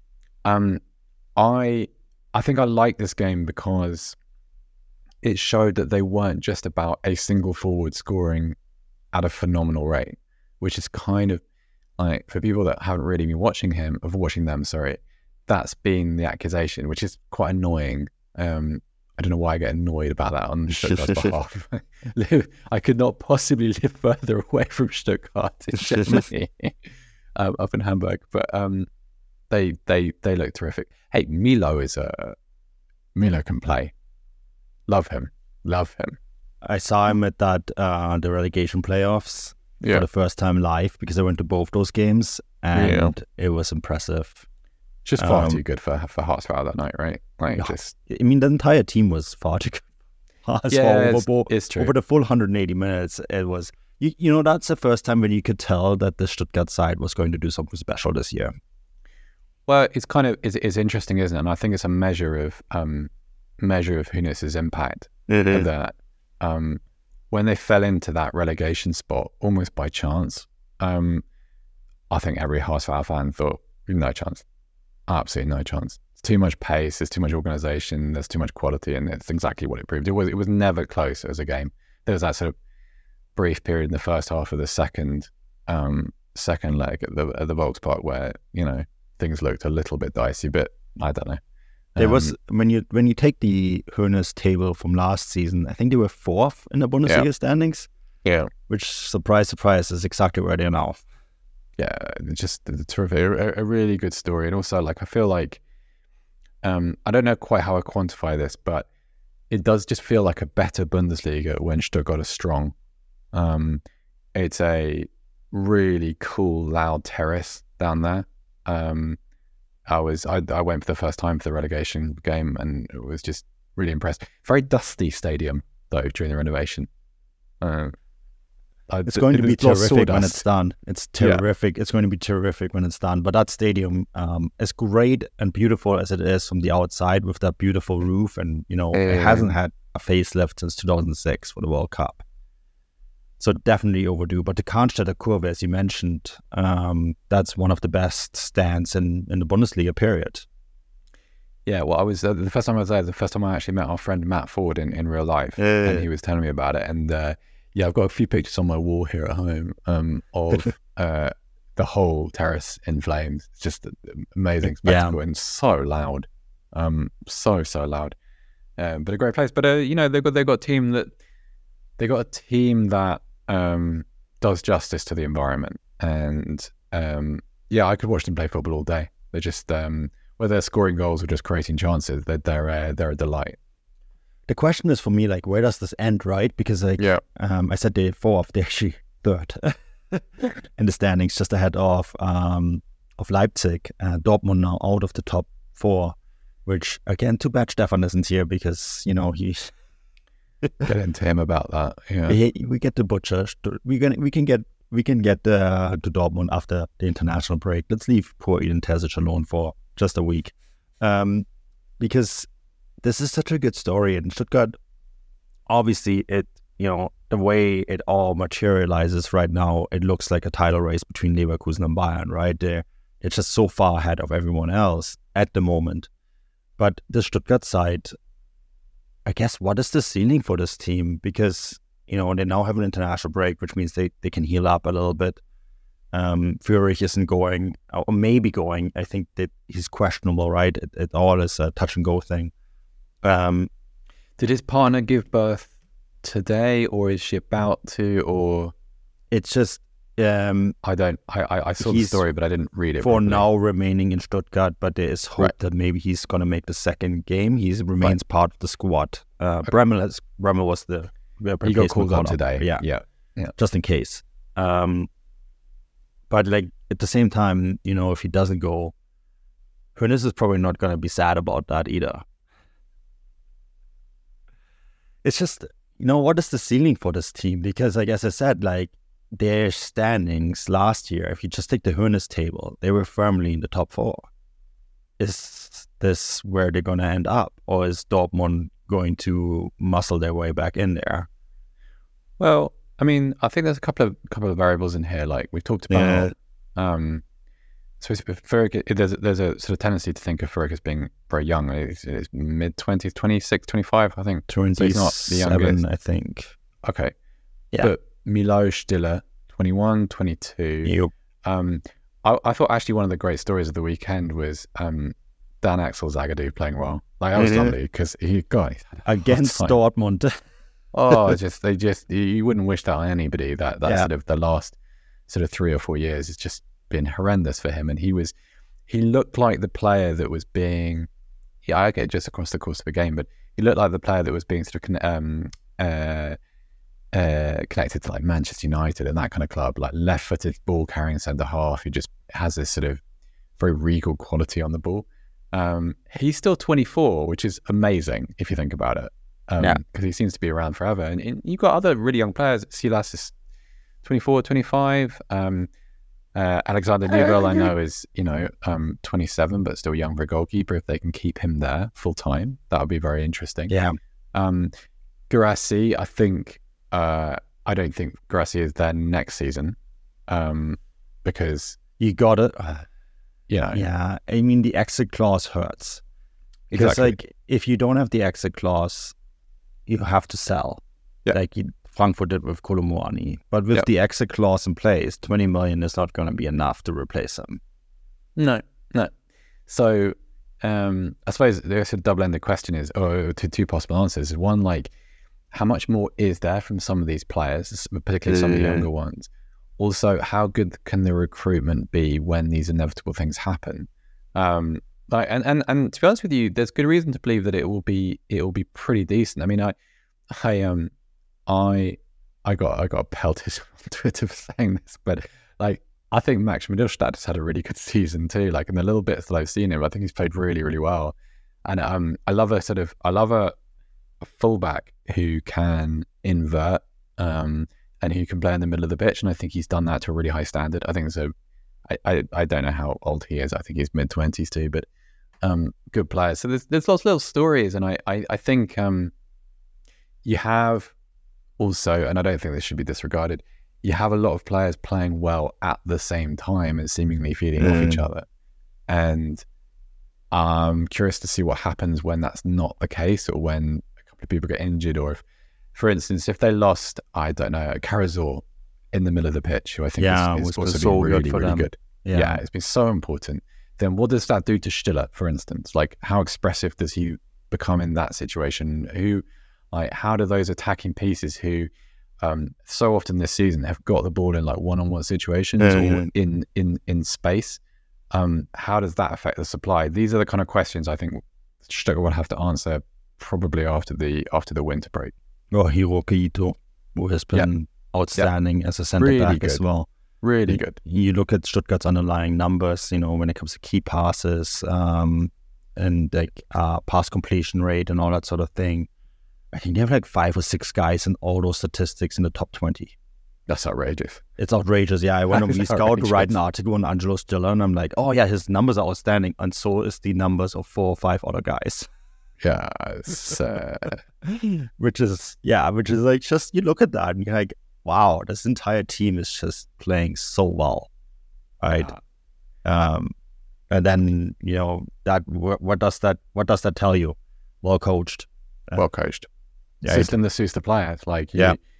I think I like this game because it showed that they weren't just about a single forward scoring at a phenomenal rate, which is kind of like, for people that haven't really been watching them, that's been the accusation, which is quite annoying. I don't know why I get annoyed about that on Stuttgart's behalf. I could not possibly live further away from Stuttgart in Germany, up in Hamburg. But they look terrific. Hey, Milo can play. Love him. I saw him at that the relegation playoffs for the first time live, because I went to both those games, and it was impressive. Just far too good for Hartsfeld that night, right? The entire team was far too good. It's true. Over the full 180 minutes, it was, that's the first time when you could tell that the Stuttgart side was going to do something special this year. Well, it's interesting, isn't it? And I think it's a measure of Hennes' impact. Of that. When they fell into that relegation spot almost by chance, I think every Hartsfeld fan thought, no chance. Absolutely no chance. It's too much pace, there's too much organisation, there's too much quality, and it's exactly what it proved. It was never close as a game. There was that sort of brief period in the first half of the second leg at the Volkspark where, things looked a little bit dicey, but I don't know. There was, when you take the Hennes table from last season, I think they were 4th in the Bundesliga standings. Yeah. Which, surprise, is exactly where they are now. Yeah, just terrific. A really good story. And also, I feel like, I don't know quite how I quantify this, but it does just feel like a better Bundesliga when Stuttgart is strong. It's a really cool, loud terrace down there. I went for the first time for the relegation game, and it was just really impressed. Very dusty stadium though during the renovation. It's going to be terrific when it's done. It's terrific. Yeah. It's going to be terrific when it's done. But that stadium, as great and beautiful as it is from the outside, with that beautiful roof, and it hasn't had a facelift since 2006 for the World Cup. So definitely overdue. But the Cannstatter Kurve, as you mentioned, that's one of the best stands in the Bundesliga, period. Yeah, well, I was the first time I was there, the first time I actually met our friend Matt Ford in real life, and he was telling me about it. And I've got a few pictures on my wall here at home of the whole terrace in flames. It's just an amazing spectacle and so loud, so loud. But a great place. But they've got a team that does justice to the environment, and I could watch them play football all day. They're just whether they're scoring goals or just creating chances, they're a delight. The question is for me, where does this end, right? Because I said they're 4th, they're actually 3rd in the standings, just ahead of of Leipzig. Dortmund now out of the top 4, which again, too bad Stefan isn't here because he get into him about that. Yeah, we get the butcher. We can get to Dortmund after the international break. Let's leave poor Edin Terzic alone for just a week, because this is such a good story. And Stuttgart, obviously, the way it all materializes right now, it looks like a title race between Leverkusen and Bayern, right? They're just so far ahead of everyone else at the moment. But the Stuttgart side, I guess, what is the ceiling for this team? Because, they now have an international break, which means they can heal up a little bit. Führich isn't going, or maybe going. I think that he's questionable, right? It all is a touch and go thing. Did his partner give birth today, or is she about to, or it's just I saw the story, but I didn't read it for properly. now remaining in Stuttgart, but there is hope that maybe he's going to make the second game. He remains part of the squad. Bremmel was the he got called up today. Yeah, just in case. But like at the same time, if he doesn't go, Hoeneß is probably not going to be sad about that either. It's just, what is the ceiling for this team? Because like, as I said, like their standings last year, if you just take the Hoeneß table, they were firmly in the top 4. Is this where they're going to end up? Or is Dortmund going to muscle their way back in there? Well, I mean, I think there's a couple of variables in here. Like we've talked about, so Führich, there's a sort of tendency to think of Führich as being very young. It's mid-20s, 26, 25, I think. 27, so he's not the youngest, I think. Okay. Yeah. But Milo Stiller, 21, 22. Yep. I thought actually one of the great stories of the weekend was Dan Axel Zagadou playing well. Like that was lovely because he's against Dortmund. You wouldn't wish that on anybody. That sort of the last sort of 3 or 4 years has just been horrendous for him, and he looked like the player that was being, I get just across the course of a game, but he looked like the player that was being sort of connected to like Manchester United and that kind of club, like left-footed ball carrying centre half who just has this sort of very regal quality on the ball. He's still 24, which is amazing if you think about it, because he seems to be around forever. And you've got other really young players. Silas is 24, 25. Alexander Nubel, I know, is 27, but still young for a goalkeeper. If they can keep him there full time, that would be very interesting. Yeah. Guirassy, I think. I don't think Guirassy is there next season, because you got it. Yeah, I mean the exit clause hurts because like if you don't have the exit clause, you have to sell. Like Frankfurt did with Kolomuani, but with the exit clause in place, 20 million is not going to be enough to replace him. No. So I suppose there's a double-ended question is, or two possible answers. One, like, how much more is there from some of these players, particularly some of the younger ones? Also, how good can the recruitment be when these inevitable things happen? And to be honest with you, there's good reason to believe that it will be pretty decent. I mean, I got pelted on Twitter for saying this, but like I think Max Mittelstadt has had a really good season too. Like in the little bits that I've seen him, I think he's played really, really well. And I love a fullback who can invert and who can play in the middle of the pitch. And I think he's done that to a really high standard. I think so. I don't know how old he is. I think he's mid-20s too, but good player. So there's lots of little stories, and I think you have also, and I don't think this should be disregarded, you have a lot of players playing well at the same time and seemingly feeding off each other. And I'm curious to see what happens when that's not the case, or when a couple of people get injured, or if, for instance, if they lost, I don't know, Karazor in the middle of the pitch, who I think is also so been really, good for really them. good. Yeah, it's been so important. Then what does that do to Stiller, for instance? Like, how expressive does he become in that situation? How do those attacking pieces who so often this season have got the ball in like one-on-one situations or in space, how does that affect the supply? These are the kind of questions I think Stuttgart will have to answer probably after the winter break. Hiroki Ito, who has been outstanding as a centre back as well. Really good. You look at Stuttgart's underlying numbers, when it comes to key passes and like pass completion rate and all that sort of thing. I think they have like 5 or 6 guys in all those statistics in the top 20. That's outrageous. It's outrageous. Yeah, I went on Scout to write an article on Angelo Stiller, and I'm like, oh yeah, his numbers are outstanding, and so is the numbers of 4 or 5 other guys. Yeah, it's, which is like, just you look at that and you're like, wow, this entire team is just playing so well, right? And then that what does that tell you? Well coached. Well coached. Yeah, system that suits the player. It's like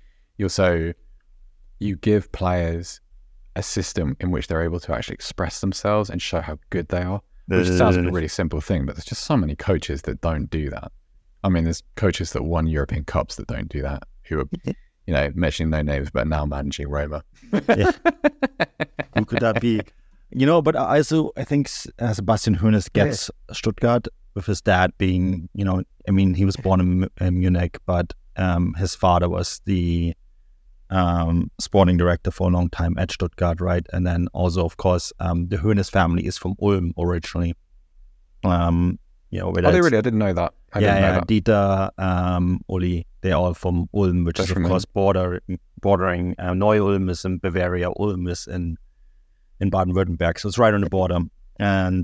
you give players a system in which they're able to actually express themselves and show how good they are. Which sounds like a really simple thing, but there's just so many coaches that don't do that. I mean, there's coaches that won European Cups that don't do that, who are, mentioning no names, but now managing Roma. Yeah. Who could that be? But I think Sebastian Hoeneß gets Stuttgart with his dad being, he was born in Munich, but his father was the sporting director for a long time at Stuttgart, right? And then also, of course, the Hoeneß family is from Ulm originally. They really? I didn't know that. Dieter, Uli, they're all from Ulm, which is of course bordering. Neu-Ulm is in Bavaria, Ulm is in Baden-Württemberg, so it's right on the border. And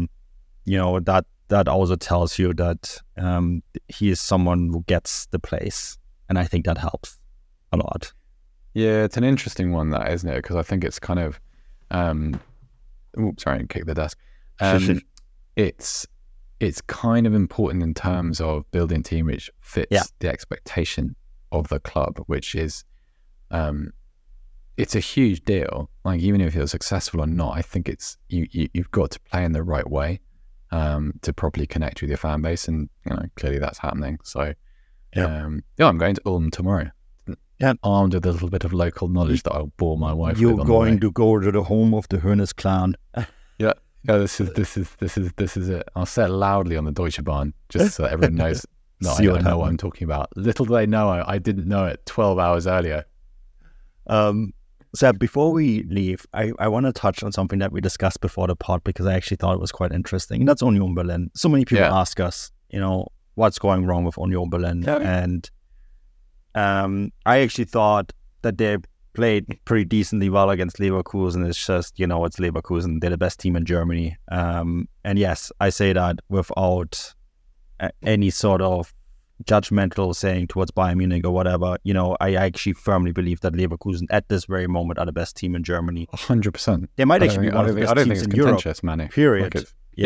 that also tells you that he is someone who gets the place, and I think that helps a lot. Yeah, it's an interesting one, that, isn't it? Because I think it's kind of sorry, kick the desk. It's kind of important in terms of building a team which fits the expectation of the club, which is it's a huge deal. Like, even if you're successful or not, I think it's you've got to play in the right way to properly connect with your fan base, and clearly that's happening. So I'm going to Ulm tomorrow. Yeah, armed with a little bit of local knowledge that I'll bore my wife with. You're going to go to the home of the Hoeneß clan. Yeah, this is it. I'll say it loudly on the Deutsche Bahn, just so that everyone knows that I know what I'm talking about. Little do they know, I didn't know it 12 hours earlier. So before we leave, I want to touch on something that we discussed before the pod, because I actually thought it was quite interesting. And that's Union Berlin. So many people ask us, what's going wrong with Union Berlin? And I actually thought that they played pretty decently well against Leverkusen. It's just, it's Leverkusen. They're the best team in Germany. And yes, I say that without any sort of judgmental saying towards Bayern Munich or whatever. I actually firmly believe that Leverkusen at this very moment are the best team in Germany. 100%. They might actually be one of the best teams in Europe. Manu. Period.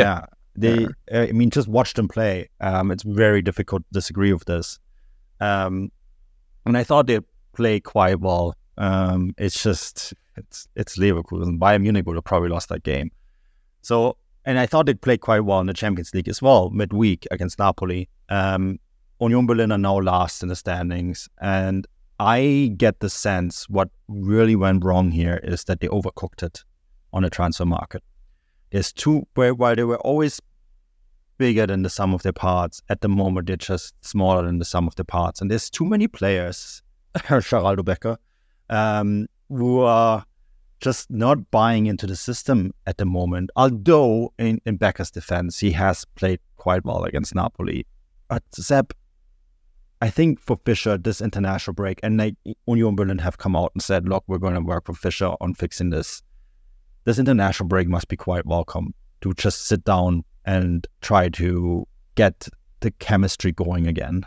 Just watch them play. It's very difficult to disagree with this. And I thought they play quite well. It's just, it's Leverkusen. Bayern Munich would have probably lost that game. So, and I thought they'd play quite well in the Champions League as well, midweek against Napoli. Union Berlin are now last in the standings. And I get the sense what really went wrong here is that they overcooked it on the transfer market. While they were always bigger than the sum of their parts, at the moment they're just smaller than the sum of the parts. And there's too many players, Geraldo Becker, who are just not buying into the system at the moment. Although in Becker's defense, he has played quite well against Napoli. But Sepp, I think for Fischer, this international break, and Union Berlin have come out and said, look, we're going to work with Fischer on fixing this. This international break must be quite welcome to just sit down and try to get the chemistry going again.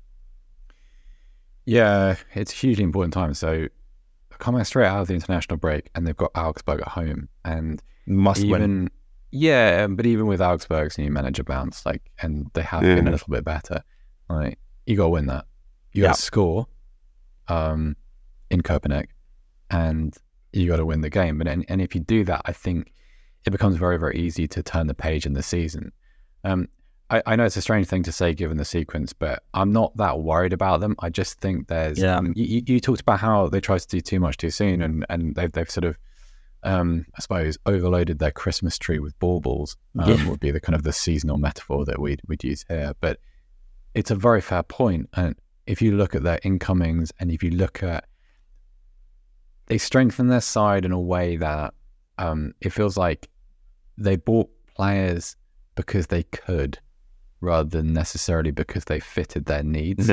Yeah, it's a hugely important time. So coming straight out of the international break, and they've got Augsburg at home, and must win. Yeah, but even with Augsburg's new manager bounce, and they have been a little bit better, you got to win that. You got to score in Copenhagen, and you got to win the game. And if you do that, I think it becomes very, very easy to turn the page in the season. I know it's a strange thing to say given the sequence, but I'm not that worried about them. I just think there's... You talked about how they tried to do too much too soon, and they've sort of, I suppose, overloaded their Christmas tree with baubles, would be the kind of the seasonal metaphor that we'd use here. But it's a very fair point. And if you look at their incomings, and if you look at they strengthen their side in a way that it feels like they bought players because they could, rather than necessarily because they fitted their needs.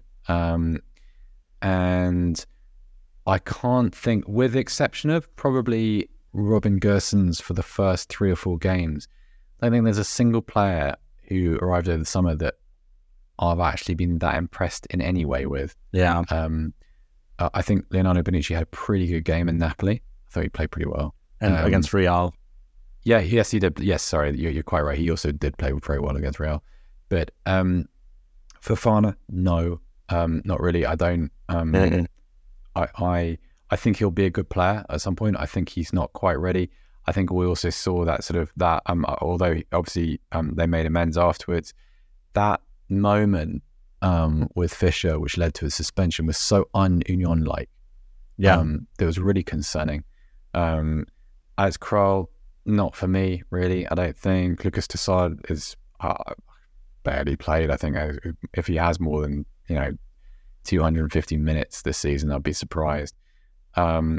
And I can't think, with the exception of probably Robin Gosens for the first 3 or 4 games, I think there's a single player who arrived over the summer that I've actually been that impressed in any way with. Yeah. I think Leonardo Bonucci had a pretty good game in Napoli. I thought he played pretty well. And against Real. Yeah, yes, he did. Yes, sorry, you're quite right. He also did play very well against Real. But Fofana, no, not really. I don't. I think he'll be a good player at some point. I think he's not quite ready. I think we also saw that sort of that. Although obviously they made amends afterwards, that moment with Fischer, which led to a suspension, was so un-Union-like. Yeah, that was really concerning. As Krul, not for me, really. I don't think Lucas Toussaint is barely played. I think if he has more than 250 minutes this season, I'd be surprised. I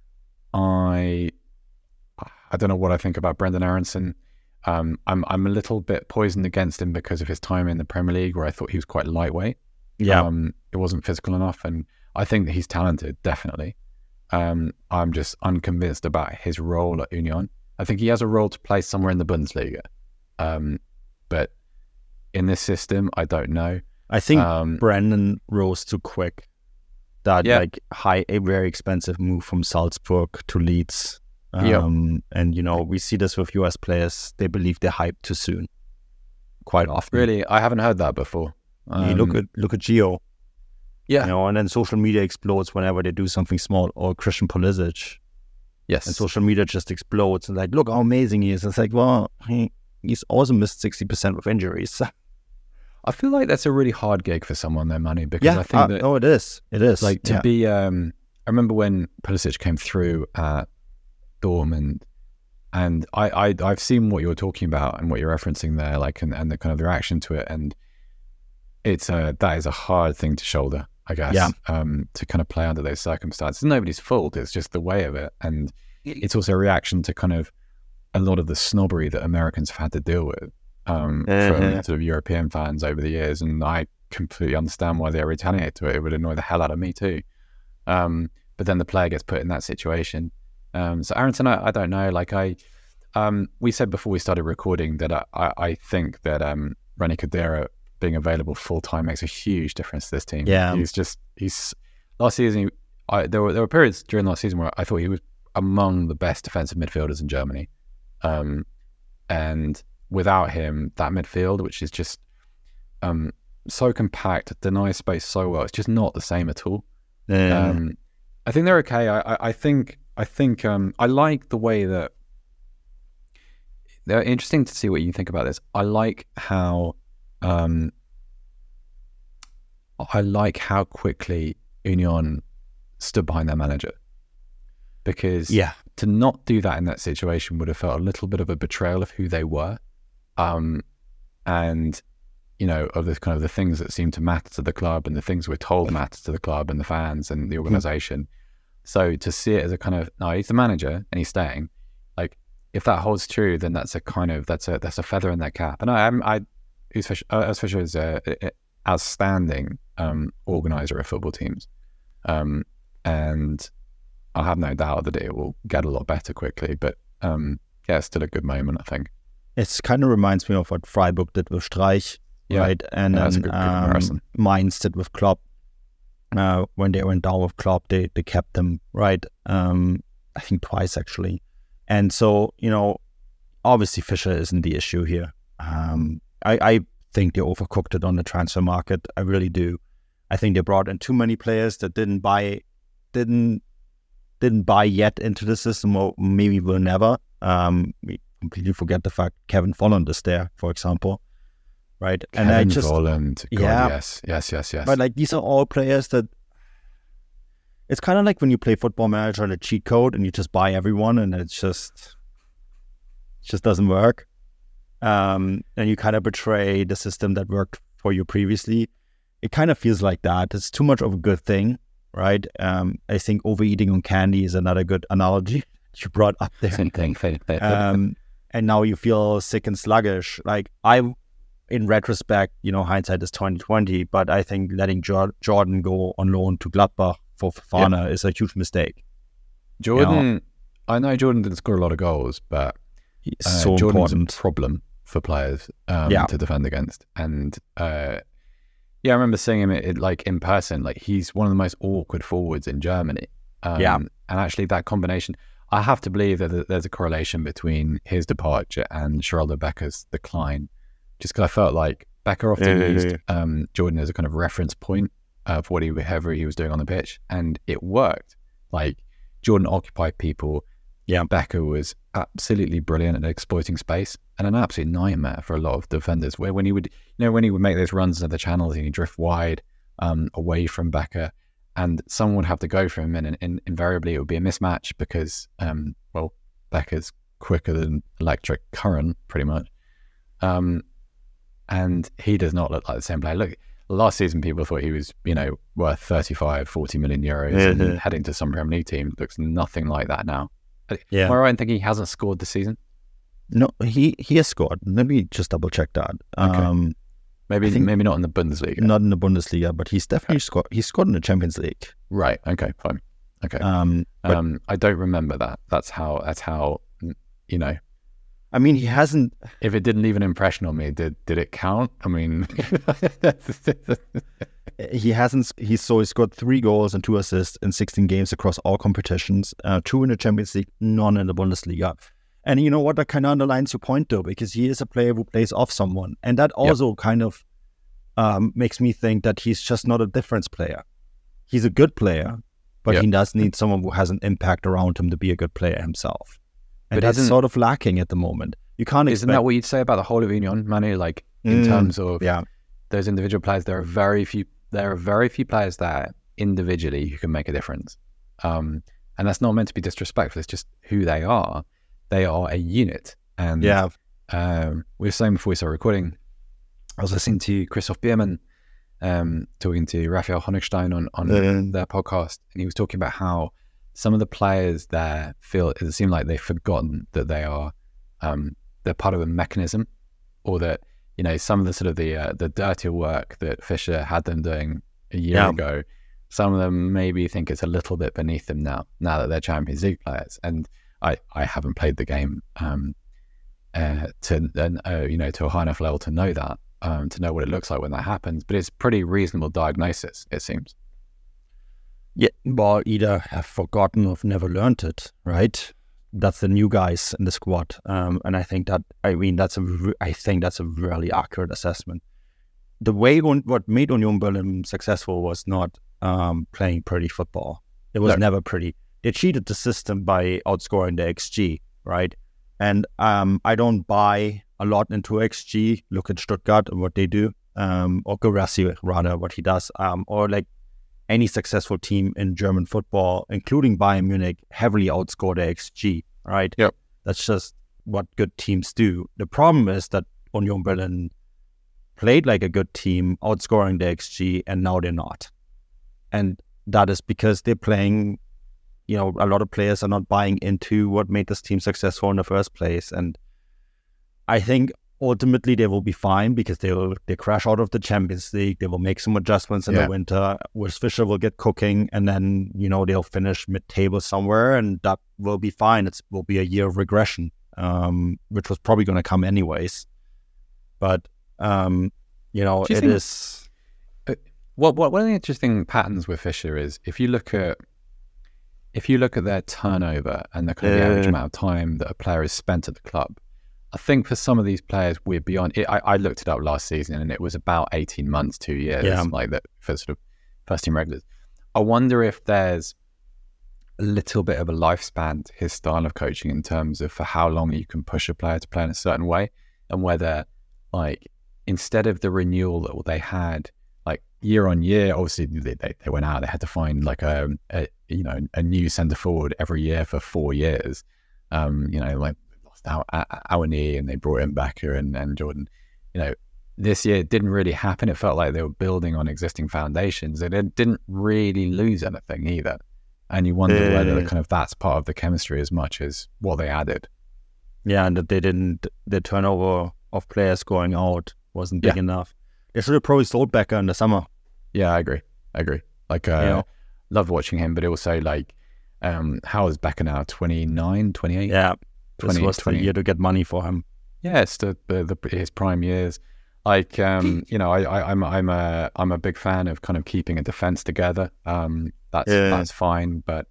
don't know what I think about Brendan Aronson. I'm a little bit poisoned against him because of his time in the Premier League, where I thought he was quite lightweight. Yeah, it wasn't physical enough, and I think that he's talented, definitely. I'm just unconvinced about his role at Union. I think he has a role to play somewhere in the Bundesliga, but in this system, I don't know. I think Brendan rose too quick. That a very expensive move from Salzburg to Leeds. And we see this with US players. They believe they're hyped too soon. Quite often. Really, I haven't heard that before. You look at Gio. Yeah. And then social media explodes whenever they do something small. Or Christian Pulisic. Yes. And social media just explodes and look how amazing he is. It's like, well, he's also missed 60% with injuries. I feel like that's a really hard gig for someone, though, Manny, because I think that... Oh, it is. It is. Like, to be... I remember when Pulisic came through at Dortmund, and I've seen what you're talking about and what you're referencing there, and the kind of the reaction to it, and that is a hard thing to shoulder, I guess, to kind of play under those circumstances. Nobody's fault, it's just the way of it, and it's also a reaction to kind of a lot of the snobbery that Americans have had to deal with from sort of European fans over the years, and I completely understand why they retaliate to it. It would annoy the hell out of me too. But then the player gets put in that situation. So Aronson, I don't know. We said before we started recording that I think that Rani Khedira being available full time makes a huge difference to this team. Yeah, he's last season. There were periods during last season where I thought he was among the best defensive midfielders in Germany, and without him, that midfield, which is just so compact, denies space so well, it's just not the same at all. I think they're okay. I think I like the way that they're interesting to see what you think about this. I like how quickly Union stood behind their manager, because to not do that in that situation would have felt a little bit of a betrayal of who they were, and of the kind of the things that seem to matter to the club and the things we're told matter to the club and the fans and the organisation. So to see it as a kind of, no, he's the manager and he's staying. Like, if that holds true, then that's a feather in their cap. And Urs Fischer is an outstanding organizer of football teams, and I have no doubt that it will get a lot better quickly. But it's still a good moment, I think. It kind of reminds me of what Freiburg did with Streich, right? And then Mainz did with Klopp. When they went down with Klopp, they kept them, right? I think twice, actually. And so, obviously Fischer isn't the issue here. I think they overcooked it on the transfer market. I really do. I think they brought in too many players that didn't buy yet into the system, or maybe will never. We completely forget the fact Kevin Volland is there, for example. Right, Kevin Volland, yes. But these are all players that it's kind of like when you play Football Manager on a cheat code and you just buy everyone, and it just doesn't work. And you kind of betray the system that worked for you previously. It kind of feels like that. It's too much of a good thing, right? I think overeating on candy is another good analogy you brought up there. Same thing. And now you feel sick and sluggish. Like in retrospect, hindsight is 2020, but I think letting Jordan go on loan to Gladbach for Fofana is a huge mistake. Jordan, I know Jordan didn't score a lot of goals, but so Jordan's important. a problem for players to defend against. And I remember seeing him in person. Like, he's one of the most awkward forwards in Germany. And actually that combination, I have to believe that there's a correlation between his departure and Geraldo Becker's decline. Just because I felt like Becker often used Jordan as a kind of reference point for whatever he was doing on the pitch, and it worked. Like, Jordan occupied people. Becker was absolutely brilliant at exploiting space, and an absolute nightmare for a lot of defenders. Where when he would make those runs into the channels and he'd drift wide away from Becker, and someone would have to go for him, and invariably it would be a mismatch because Becker's quicker than electric current, pretty much. And he does not look like the same player. Look, last season people thought he was, worth 35, 40 million euros and heading to some Premier League team. Looks nothing like that now. Yeah. Am I right in thinking he hasn't scored this season? No, he has scored. Let me just double check that. Okay. Maybe not in the Bundesliga. Not in the Bundesliga, but he's definitely scored. He scored in the Champions League. Right. Okay. Fine. Okay. I don't remember that. That's how. I mean, he hasn't. If it didn't leave an impression on me, did it count? I mean, he hasn't. He scored 3 goals and 2 assists in 16 games across all competitions. 2 in the Champions League, none in the Bundesliga. And you know what? That kind of underlines your point, though, because he is a player who plays off someone, and that also kind of makes me think that he's just not a difference player. He's a good player, but he does need someone who has an impact around him to be a good player himself. And but that's sort of lacking at the moment. You can't. Isn't that what you'd say about the whole of Union, Manu? Like, in terms of those individual players, there are very few players there individually who can make a difference. And that's not meant to be disrespectful. It's just who they are. They are a unit. And we were saying before we started recording, I was listening to Christoph Biermann talking to Raphael Honigstein on their podcast, and he was talking about how some of the players there it seemed like they've forgotten that they are they're part of a mechanism, or that some of the sort of the dirtier work that Fischer had them doing a year ago. Some of them maybe think it's a little bit beneath them now that they're Champions League players. And I haven't played the game to a high enough level to know that, to know what it looks like when that happens. But it's a pretty reasonable diagnosis, it seems. Yeah, well, either have forgotten or have never learned it, right? That's the new guys in the squad, and I think that's a really accurate assessment. The way what made Union Berlin successful was not playing pretty football. It was never pretty. They cheated the system by outscoring the XG, right? And I don't buy a lot into XG. Look at Stuttgart and what they do, or Guirassy rather, what he does, or like any successful team in German football, including Bayern Munich, heavily outscore the XG, right? Yep. That's just what good teams do. The problem is that Union Berlin played like a good team, outscoring the XG, and now they're not. And that is because they're playing, a lot of players are not buying into what made this team successful in the first place. And I think ultimately they will be fine because they crash out of the Champions League. They will make some adjustments in the winter. Urs Fischer will get cooking, and then they'll finish mid-table somewhere, and that will be fine. It will be a year of regression, which was probably going to come anyways. But it is. One of the interesting patterns with Fischer is if you look at their turnover and the kind of the average amount of time that a player has spent at the club. I think for some of these players, we're beyond it. I looked it up last season, and it was about 18 months, 2 years, like that for sort of first team regulars. I wonder if there's a little bit of a lifespan to his style of coaching in terms of for how long you can push a player to play in a certain way, and whether, like, instead of the renewal that they had, like year on year, obviously they went out, they had to find like a new centre forward every year for 4 years, like. Awani, and they brought in Becker and Jordan. this year it didn't really happen. It felt like they were building on existing foundations, and it didn't really lose anything either. And you wonder whether kind of that's part of the chemistry as much as what they added. Yeah, and that the turnover of players going out wasn't big enough. They should have probably sold Becker in the summer. Yeah, I agree. Like, loved watching him, but also like, how is Becker now? 29, 28? Yeah, this was the year to get money for him. Yeah, it's his prime years. Like, I'm a big fan of kind of keeping a defense together. That's fine, but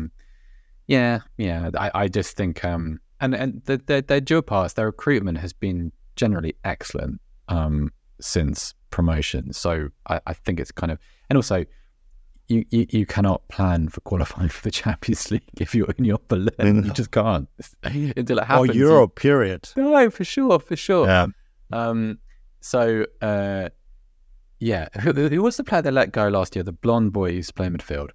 I just think and their dual pass, their recruitment has been generally excellent since promotion. So I think it's kind of, and also you cannot plan for qualifying for the Champions League if you're in your Berlin. You just can't until it happens. Or Europe, period. No, for sure. Yeah. So, who was the player they let go last year? The blonde boy who used to play midfield.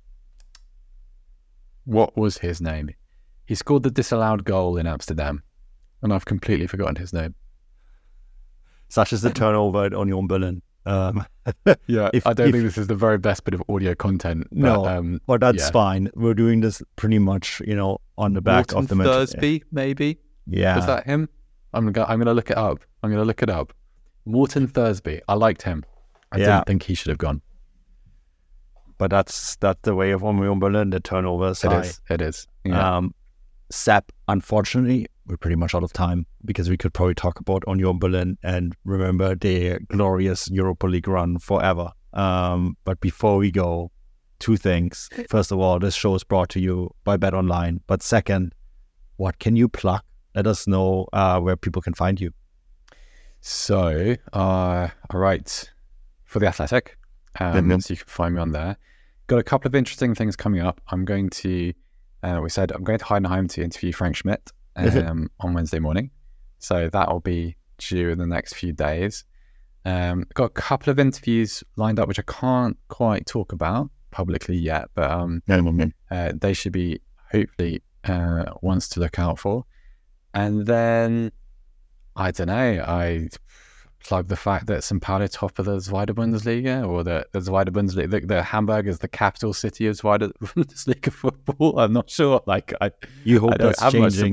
What was his name? He scored the disallowed goal in Amsterdam, and I've completely forgotten his name. Such as the turnover at Union Berlin. I don't think this is the very best bit of audio content. But that's fine. We're doing this pretty much, on the back of the match. Thursby, maybe. Yeah. Was that him? I'm gonna look it up. Morten Thursby. I liked him. I didn't think he should have gone. But that's the way of Union Berlin. The turnover is high. It is. Yeah. Sepp, unfortunately, we're pretty much out of time because we could probably talk about Union Berlin and remember their glorious Europa League run forever. But before we go, two things. First of all, this show is brought to you by Bet Online. But second, what can you plug? Let us know where people can find you. So, I write for The Athletic, so you can find me on there. Got a couple of interesting things coming up. I'm going to Heidenheim to interview Frank Schmidt on Wednesday morning. So that'll be due in the next few days. Got a couple of interviews lined up, which I can't quite talk about publicly yet, but they should be hopefully ones to look out for. And then, I don't know, I plug the fact that St. Pauli top of the Zweite Bundesliga, or the Zweite Bundesliga, the Hamburg is the capital city of Zweite Bundesliga football. I'm not sure. Like, you hope that's changing.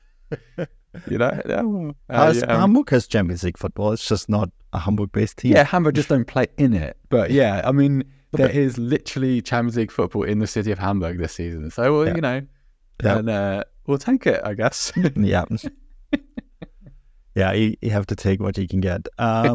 Hamburg has Champions League football. It's just not a Hamburg-based team. Yeah, Hamburg just don't play in it. But yeah, I mean, there is literally Champions League football in the city of Hamburg this season. So, and we'll take it, I guess. Yeah. Yeah, you have to take what you can get.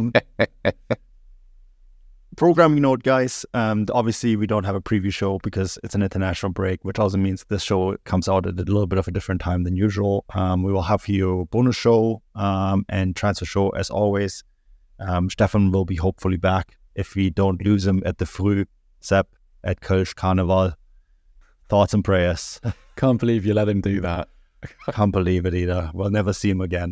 Programming note, guys. Obviously, we don't have a preview show because it's an international break, which also means this show comes out at a little bit of a different time than usual. We will have you bonus show and transfer show as always. Stefan will be hopefully back if we don't lose him at the Früh Sepp at Kölsch Carnival. Thoughts and prayers. Can't believe you let him do that. Can't believe it either. We'll never see him again.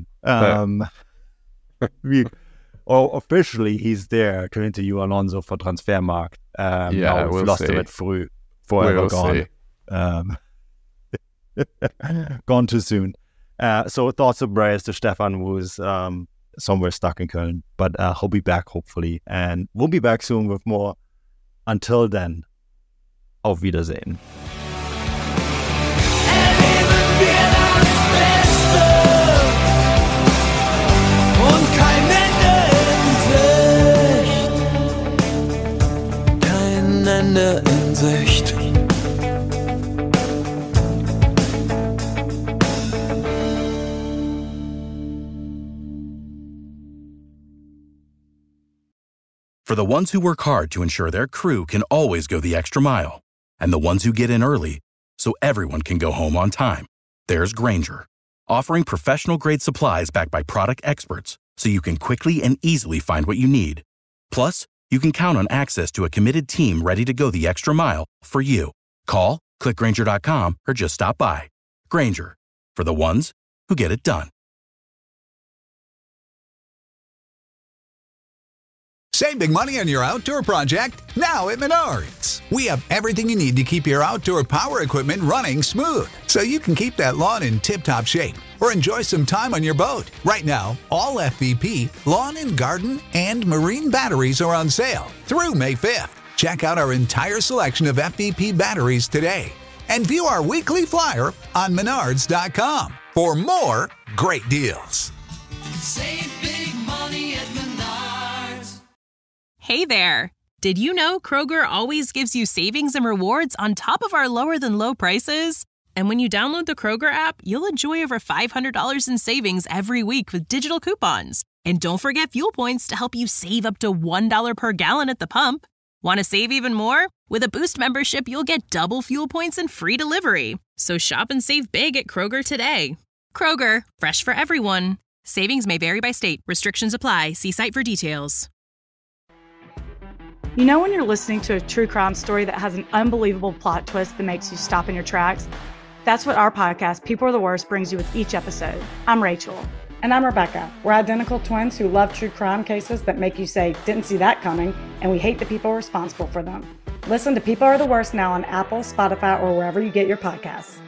Officially, he's there to interview Alonso for Transfermarkt. We'll lost see. him at Früh. Forever gone. Gone too soon. So thoughts and prayers to Stefan, who's somewhere stuck in Köln. But he'll be back, hopefully. And we'll be back soon with more. Until then, auf Wiedersehen. Und kein Ende in Sicht. For the ones who work hard to ensure their crew can always go the extra mile, and the ones who get in early so everyone can go home on time, there's Grainger, offering professional-grade supplies backed by product experts so you can quickly and easily find what you need. Plus, you can count on access to a committed team ready to go the extra mile for you. Call, click Grainger.com, or just stop by. Grainger, for the ones who get it done. Save big money on your outdoor project now at Menards. We have everything you need to keep your outdoor power equipment running smooth, so you can keep that lawn in tip-top shape or enjoy some time on your boat. Right now, all FVP, lawn and garden, and marine batteries are on sale through May 5th. Check out our entire selection of FVP batteries today and view our weekly flyer on Menards.com for more great deals. Save big money at Menards. Hey there! Did you know Kroger always gives you savings and rewards on top of our lower than low prices? And when you download the Kroger app, you'll enjoy over $500 in savings every week with digital coupons. And don't forget fuel points to help you save up to $1 per gallon at the pump. Want to save even more? With a Boost membership, you'll get double fuel points and free delivery. So shop and save big at Kroger today. Kroger, fresh for everyone. Savings may vary by state. Restrictions apply. See site for details. You know when you're listening to a true crime story that has an unbelievable plot twist that makes you stop in your tracks? That's what our podcast, People Are the Worst, brings you with each episode. I'm Rachel. And I'm Rebecca. We're identical twins who love true crime cases that make you say, didn't see that coming, and we hate the people responsible for them. Listen to People Are the Worst now on Apple, Spotify, or wherever you get your podcasts.